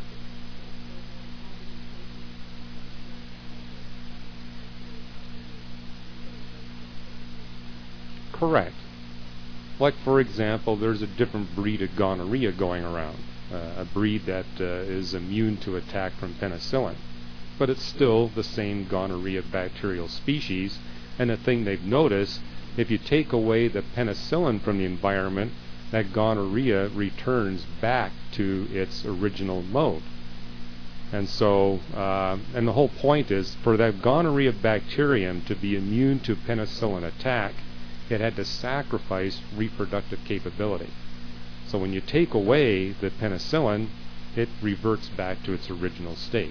Correct. Like, for example, there's a different breed of gonorrhea going around, uh, a breed that uh, is immune to attack from penicillin. But it's still the same gonorrhea bacterial species, and the thing they've noticed, if you take away the penicillin from the environment, that gonorrhea returns back to its original mode. And so, uh, and the whole point is, for that gonorrhea bacterium to be immune to penicillin attack, it had to sacrifice reproductive capability. So when you take away the penicillin, it reverts back to its original state.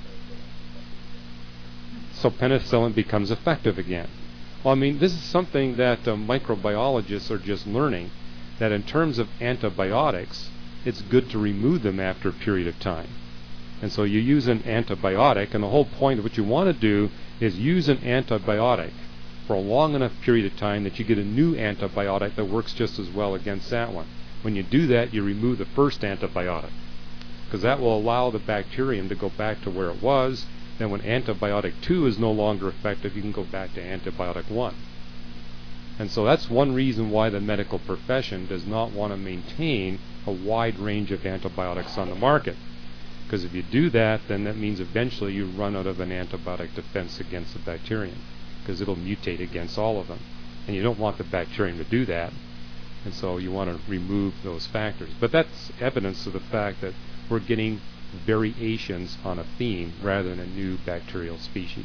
So penicillin becomes effective again. Well, I mean, this is something that uh, microbiologists are just learning, that in terms of antibiotics, it's good to remove them after a period of time. And so you use an antibiotic, and the whole point of what you want to do is use an antibiotic for a long enough period of time that you get a new antibiotic that works just as well against that one. When you do that, you remove the first antibiotic, because that will allow the bacterium to go back to where it was. Then when antibiotic two is no longer effective, you can go back to antibiotic one. And so that's one reason why the medical profession does not want to maintain a wide range of antibiotics on the market. Because if you do that, then that means eventually you run out of an antibiotic defense against the bacterium, because it'll mutate against all of them. And you don't want the bacterium to do that. And so you want to remove those factors. But that's evidence of the fact that we're getting variations on a theme rather than a new bacterial species.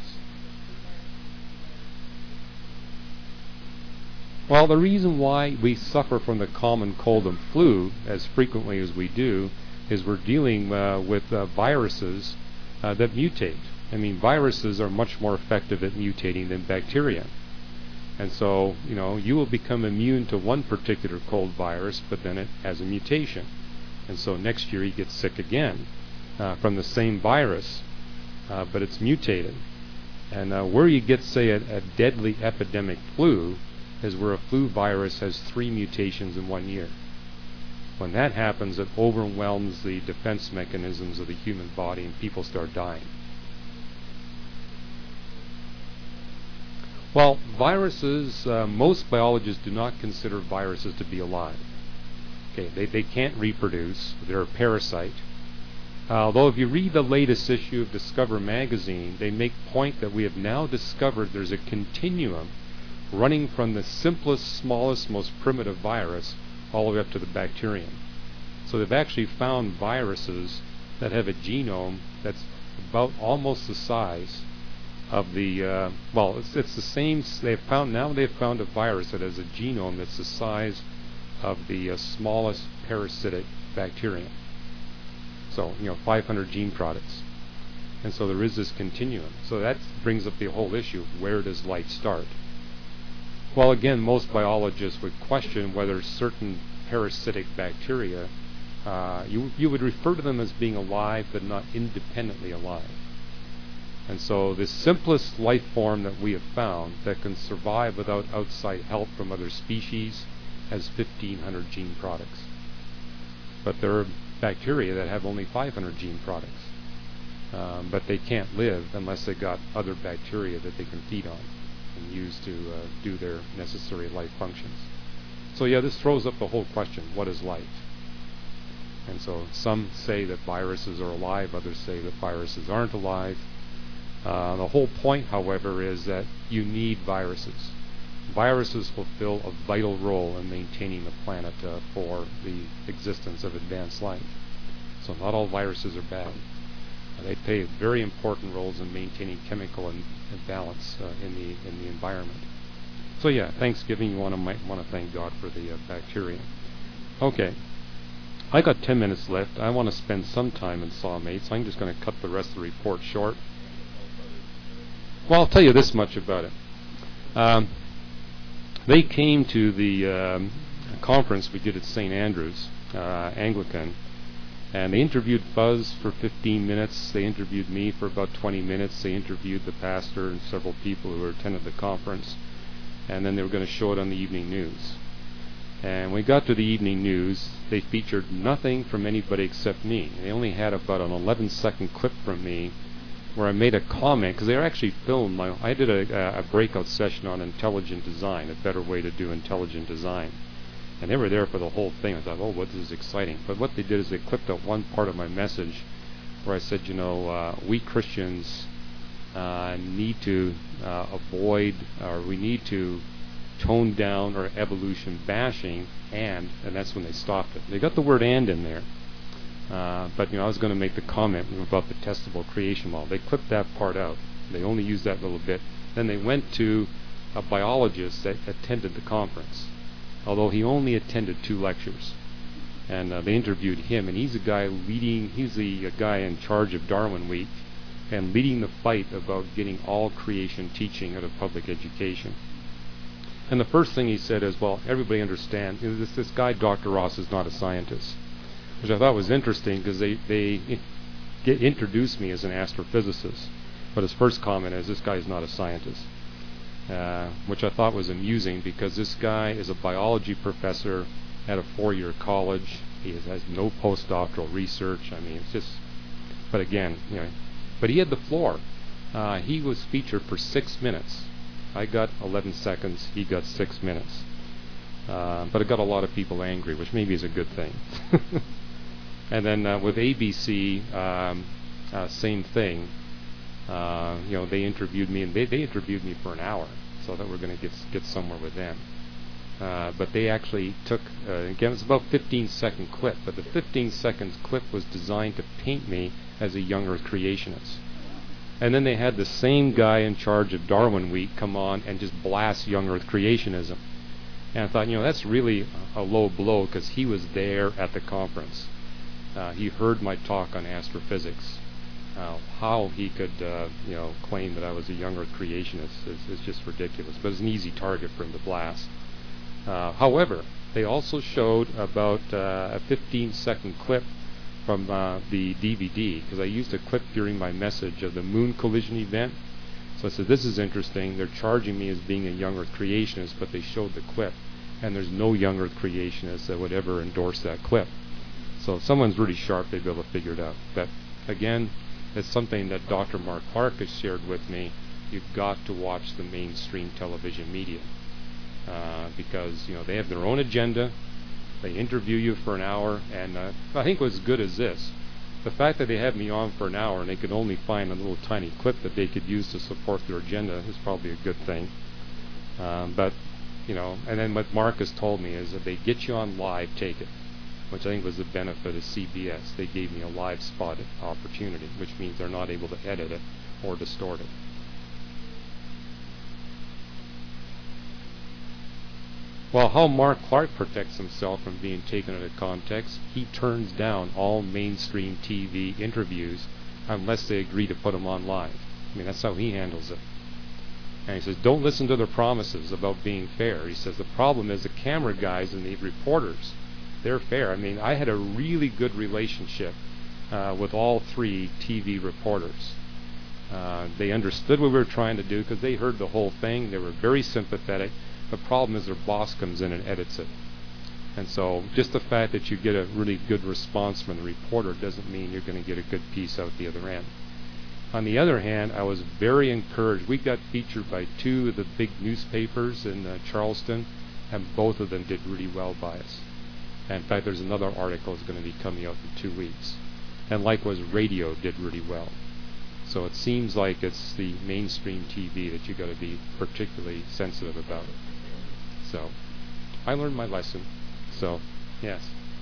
Well, the reason why we suffer from the common cold and flu as frequently as we do is we're dealing uh, with uh, viruses uh, that mutate. I mean, viruses are much more effective at mutating than bacteria. And so, you know, you will become immune to one particular cold virus, but then it has a mutation. And so next year you get sick again uh, from the same virus, uh, but it's mutated. And uh, where you get, say, a, a deadly epidemic flu is where a flu virus has three mutations in one year. When that happens, it overwhelms the defense mechanisms of the human body and people start dying. Well, viruses, uh, most biologists do not consider viruses to be alive. Okay, they, they can't reproduce. They're a parasite. Uh, although if you read the latest issue of Discover magazine, they make point that we have now discovered there's a continuum running from the simplest, smallest, most primitive virus all the way up to the bacterium. So they've actually found viruses that have a genome that's about almost the size of the, uh, well, it's, it's the same, they've found, now they've found a virus that has a genome that's the size of the uh, smallest parasitic bacterium. So, you know, five hundred gene products. And so there is this continuum. So that brings up the whole issue, where does life start? Well, again, most biologists would question whether certain parasitic bacteria, uh, you, you would refer to them as being alive, but not independently alive. And so the simplest life form that we have found that can survive without outside help from other species has fifteen hundred gene products. But there are bacteria that have only five hundred gene products. Um, but they can't live unless they've got other bacteria that they can feed on and use to uh, do their necessary life functions. So yeah, this throws up the whole question, what is life? And so some say that viruses are alive, others say that viruses aren't alive. Uh, the whole point, however, is that you need viruses. Viruses fulfill a vital role in maintaining the planet uh, for the existence of advanced life. So not all viruses are bad. Uh, they play very important roles in maintaining chemical and, and balance uh, in the in the environment. So yeah, Thanksgiving, you want to might want to thank God for the uh, bacteria. Okay, I got ten minutes left. I want to spend some time in Sawmate, so I'm just going to cut the rest of the report short. Well, I'll tell you this much about it. Um, they came to the um, conference we did at Saint Andrews, uh, Anglican, and they interviewed Fuzz for fifteen minutes. They interviewed me for about twenty minutes. They interviewed the pastor and several people who attended the conference, and then they were going to show it on the evening news. And when we got to the evening news, they featured nothing from anybody except me. They only had about an eleven second clip from me where I made a comment, because they were actually filmed. My, I did a, a breakout session on intelligent design, a better way to do intelligent design. And they were there for the whole thing. I thought, oh, what, this is exciting. But what they did is they clipped out one part of my message where I said, you know, uh, we Christians uh, need to uh, avoid, or we need to tone down our evolution bashing, and, and that's when they stopped it. They got the word and in there. Uh, but, you know, I was going to make the comment about the testable creation model. They clipped that part out. They only used that little bit. Then they went to a biologist that attended the conference, although he only attended two lectures. And uh, they interviewed him, and he's a guy leading, he's the uh, guy in charge of Darwin Week and leading the fight about getting all creation teaching out of public education. And the first thing he said is, well, everybody understands, you know, this, this guy, Doctor Ross, is not a scientist, which I thought was interesting because they, they get, introduced me as an astrophysicist. But his first comment is, this guy is not a scientist, uh, which I thought was amusing because this guy is a biology professor at a four-year college. He has, has no postdoctoral research. I mean, it's just, but again, you know, but he had the floor. Uh, he was featured for six minutes. I got eleven seconds. He got six minutes. Uh, but it got a lot of people angry, which maybe is a good thing. And then uh, with A B C, um, uh, same thing. Uh, you know, they interviewed me, and they, they interviewed me for an hour, so that we're going to get get somewhere with them. Uh, but they actually took, uh, again, it's about fifteen second clip, but the fifteen seconds clip was designed to paint me as a young Earth creationist. And then they had the same guy in charge of Darwin Week come on and just blast young Earth creationism. And I thought, you know, that's really a low blow because he was there at the conference. Uh, he heard my talk on astrophysics. Uh, how he could, uh, you know, claim that I was a young Earth creationist is, is just ridiculous. But it's an easy target for him to blast. Uh, however, they also showed about uh, a fifteen second clip from uh, the D V D, because I used a clip during my message of the moon collision event. So I said, this is interesting. They're charging me as being a young Earth creationist, but they showed the clip, and there's no young Earth creationist that would ever endorse that clip. So if someone's really sharp, they'd be able to figure it out. But again, it's something that Doctor Mark Clark has shared with me. You've got to watch the mainstream television media uh, because, you know, they have their own agenda. They interview you for an hour, and uh, I think what's good is this. The fact that they had me on for an hour and they could only find a little tiny clip that they could use to support their agenda is probably a good thing. Um, but, you know, and then what Mark has told me is that they get you on live, take it. which I think was the benefit of C B S. They gave me a live spot opportunity, which means they're not able to edit it or distort it. Well, how Mark Clark protects himself from being taken out of context, he turns down all mainstream T V interviews unless they agree to put them on live. I mean, that's how he handles it. And he says, don't listen to their promises about being fair. He says, the problem is the camera guys and the reporters, they're fair. I mean, I had a really good relationship uh, with all three T V reporters. Uh, they understood what we were trying to do because they heard the whole thing. They were very sympathetic. The problem is their boss comes in and edits it. And so just the fact that you get a really good response from the reporter doesn't mean you're going to get a good piece out the other end. On the other hand, I was very encouraged. We got featured by two of the big newspapers in uh, Charleston, and both of them did really well by us. And in fact, there's another article that's going to be coming out in two weeks. And likewise, radio did really well. So it seems like it's the mainstream T V that you got to be particularly sensitive about it. So I learned my lesson. So, yes.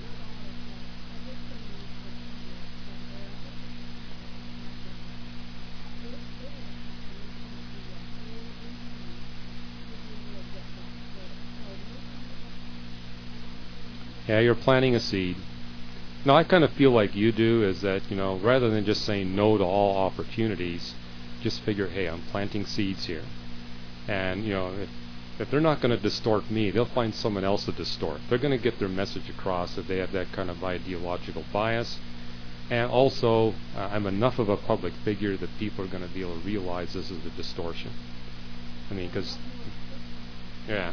Yeah, you're planting a seed. Now, I kind of feel like you do, is that, you know, rather than just saying no to all opportunities, just figure, hey, I'm planting seeds here. And, you know, if, if they're not going to distort me, they'll find someone else to distort. They're going to get their message across if they have that kind of ideological bias. And also, uh, I'm enough of a public figure that people are going to be able to realize this is a distortion. I mean, because, yeah.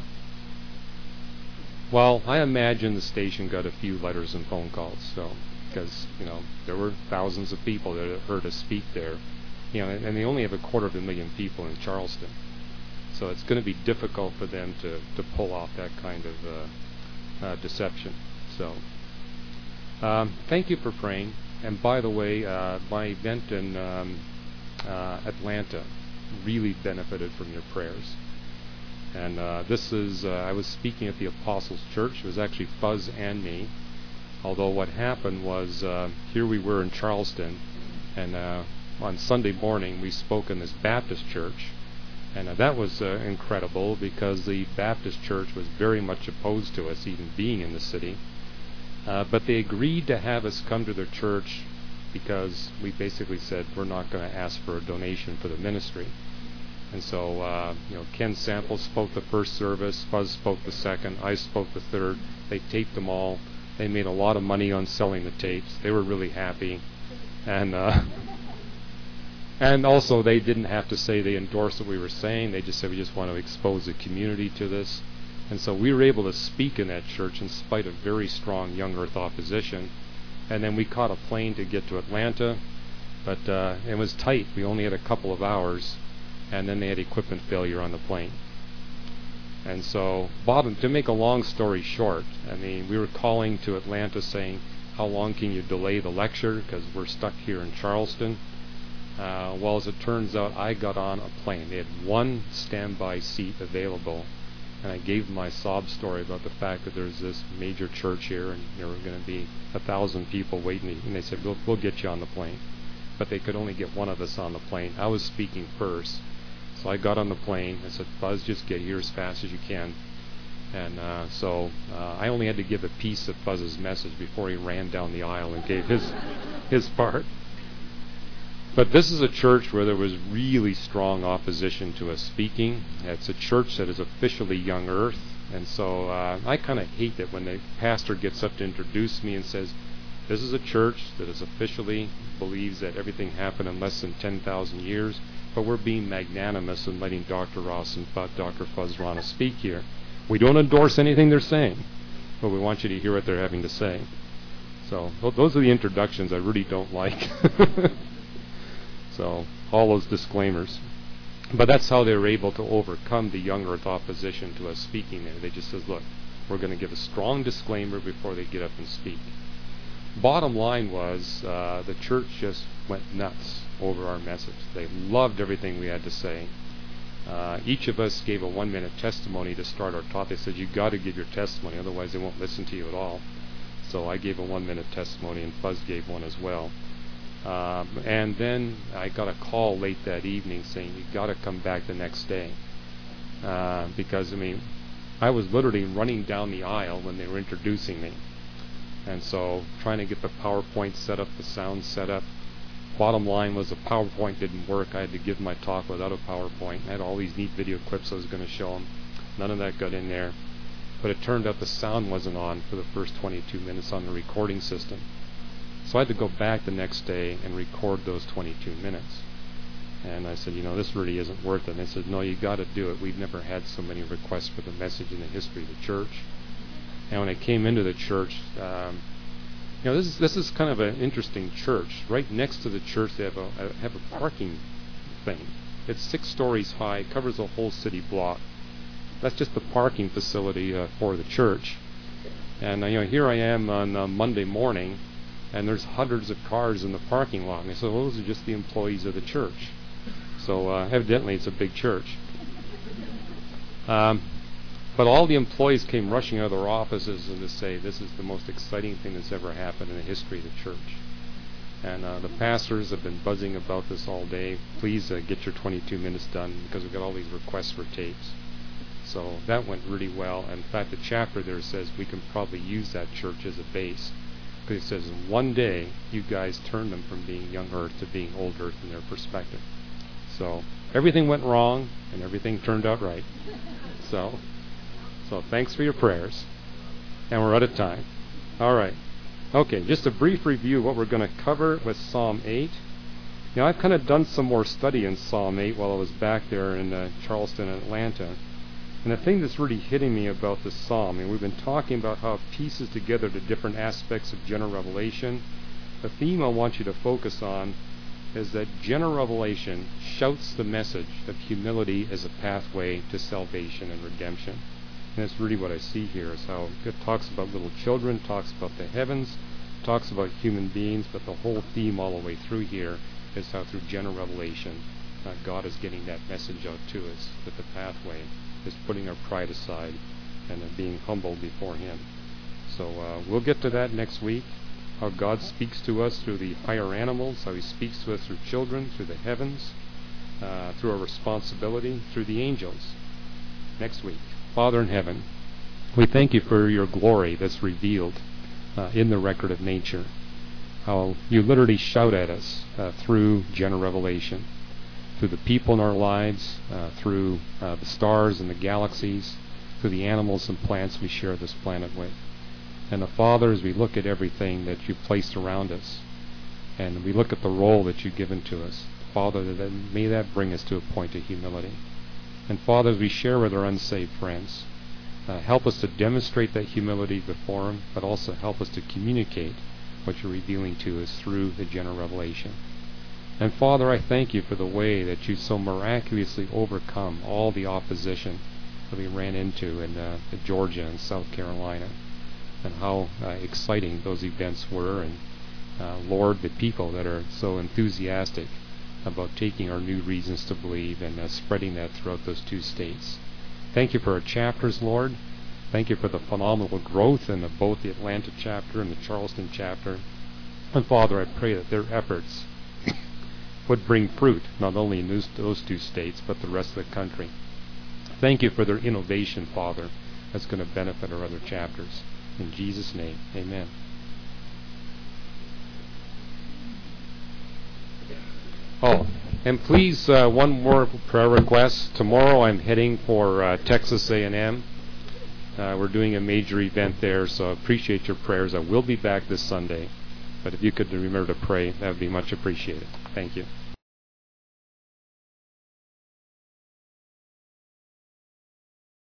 Well, I imagine the station got a few letters and phone calls, so because you know there were thousands of people that heard us speak there, you know, and, and they only have a quarter of a million people in Charleston, so it's going to be difficult for them to, to pull off that kind of uh, uh, deception. So, um, thank you for praying. And by the way, uh, my event in um, uh, Atlanta really benefited from your prayers. And uh, this is, uh, I was speaking at the Apostles' Church. It was actually Fuzz and me. Although what happened was, uh, here we were in Charleston, and uh, on Sunday morning we spoke in this Baptist church. And uh, that was uh, incredible because the Baptist church was very much opposed to us even being in the city. Uh, but they agreed to have us come to their church because we basically said we're not going to ask for a donation for the ministry. And so, uh, you know, Ken Sample spoke the first service, Fuzz spoke the second, I spoke the third. They taped them all. They made a lot of money on selling the tapes. They were really happy. And uh, and also, they didn't have to say they endorsed what we were saying. They just said, we just want to expose the community to this. And so we were able to speak in that church in spite of very strong Young Earth opposition. And then we caught a plane to get to Atlanta. But uh, it was tight. We only had a couple of hours. And then they had equipment failure on the plane. And so, Bob, to make a long story short, I mean, we were calling to Atlanta saying, how long can you delay the lecture? Because we're stuck here in Charleston. Uh, well, as it turns out, I got on a plane. They had one standby seat available. And I gave my sob story about the fact that there's this major church here and there were going to be a thousand people waiting. And they said, we'll, we'll get you on the plane. But they could only get one of us on the plane. I was speaking first. So I got on the plane. I said, Buzz, just get here as fast as you can. And uh, so uh, I only had to give a piece of Buzz's message before he ran down the aisle and gave his his part. But this is a church where there was really strong opposition to us speaking. It's a church that is officially Young Earth. And so uh, I kind of hate it when the pastor gets up to introduce me and says, this is a church that is officially believes that everything happened in less than ten thousand years. But we're being magnanimous in letting Doctor Ross and Doctor Fuzz Rana speak here. We don't endorse anything they're saying, but we want you to hear what they're having to say. So those are the introductions I really don't like. So all those disclaimers. But that's how they were able to overcome the Young Earth opposition to us speaking there. They just said, look, we're going to give a strong disclaimer before they get up and speak. Bottom line was uh, the church just went nuts over our message. They loved everything we had to say. Uh, each of us gave a one-minute testimony to start our talk. They said, you got to give your testimony, otherwise they won't listen to you at all. So I gave a one-minute testimony, and Fuzz gave one as well. Um, and then I got a call late that evening saying, you got to come back the next day. Uh, because, I mean, I was literally running down the aisle when they were introducing me. And so trying to get the PowerPoint set up, the sound set up. Bottom line was the PowerPoint didn't work. I had to give my talk without a PowerPoint. I had all these neat video clips I was going to show them. None of that got in there. But it turned out the sound wasn't on for the first twenty-two minutes on the recording system. So I had to go back the next day and record those twenty-two minutes. And I said, you know, this really isn't worth it. And they said, no, you got to do it. We've never had so many requests for the message in the history of the church. And when I came into the church, um, you know, this is this is kind of an interesting church. Right next to the church, they have a have a parking thing. It's six stories high, covers a whole city block. That's just the parking facility uh, for the church. And uh, you know, here I am on uh, Monday morning, and there's hundreds of cars in the parking lot. And they said, well, those are just the employees of the church. So uh, evidently, it's a big church. Um, but all the employees came rushing out of their offices and to say, this is the most exciting thing that's ever happened in the history of the church. And uh, the pastors have been buzzing about this all day. Please uh, get your twenty-two minutes done, because we've got all these requests for tapes. So that went really well. And in fact, the chapter there says we can probably use that church as a base. Because it says, in one day, you guys turned them from being young earth to being old earth in their perspective. So everything went wrong, and everything turned out right. So, so thanks for your prayers. And we're out of time. All right. Okay, just a brief review of what we're going to cover with Psalm eight. Now, I've kind of done some more study in Psalm eight while I was back there in uh, Charleston and Atlanta. And the thing that's really hitting me about this psalm, and we've been talking about how it pieces together the different aspects of general revelation, the theme I want you to focus on is that general revelation shouts the message of humility as a pathway to salvation and redemption. And that's really what I see here, is how it talks about little children, talks about the heavens, talks about human beings, but the whole theme all the way through here is how through general revelation uh, God is getting that message out to us, that the pathway is putting our pride aside and uh, being humble before Him. So uh, we'll get to that next week, how God speaks to us through the higher animals, how He speaks to us through children, through the heavens, uh, through our responsibility, through the angels. Next week. Father in heaven, we thank You for Your glory that's revealed uh, in the record of nature, how You literally shout at us uh, through general revelation, through the people in our lives, uh, through uh, the stars and the galaxies, through the animals and plants we share this planet with. And the Father, as we look at everything that You've placed around us, and we look at the role that You've given to us, Father, that may that bring us to a point of humility. And Father, as we share with our unsaved friends, uh, help us to demonstrate that humility before them, but also help us to communicate what You're revealing to us through the general revelation. And Father, I thank You for the way that You so miraculously overcome all the opposition that we ran into in uh, Georgia and South Carolina, and how uh, exciting those events were. And uh, Lord, the people that are so enthusiastic about taking our new reasons to believe and uh, spreading that throughout those two states. Thank You for our chapters, Lord. Thank You for the phenomenal growth in the, both the Atlanta chapter and the Charleston chapter. And Father, I pray that their efforts would bring fruit, not only in those, those two states, but the rest of the country. Thank You for their innovation, Father, that's going to benefit our other chapters. In Jesus' name, amen. Oh, and please, uh, one more prayer request. Tomorrow I'm heading for uh, Texas A and M. Uh, we're doing a major event there, so I appreciate your prayers. I will be back this Sunday. But if you could remember to pray, that would be much appreciated. Thank you.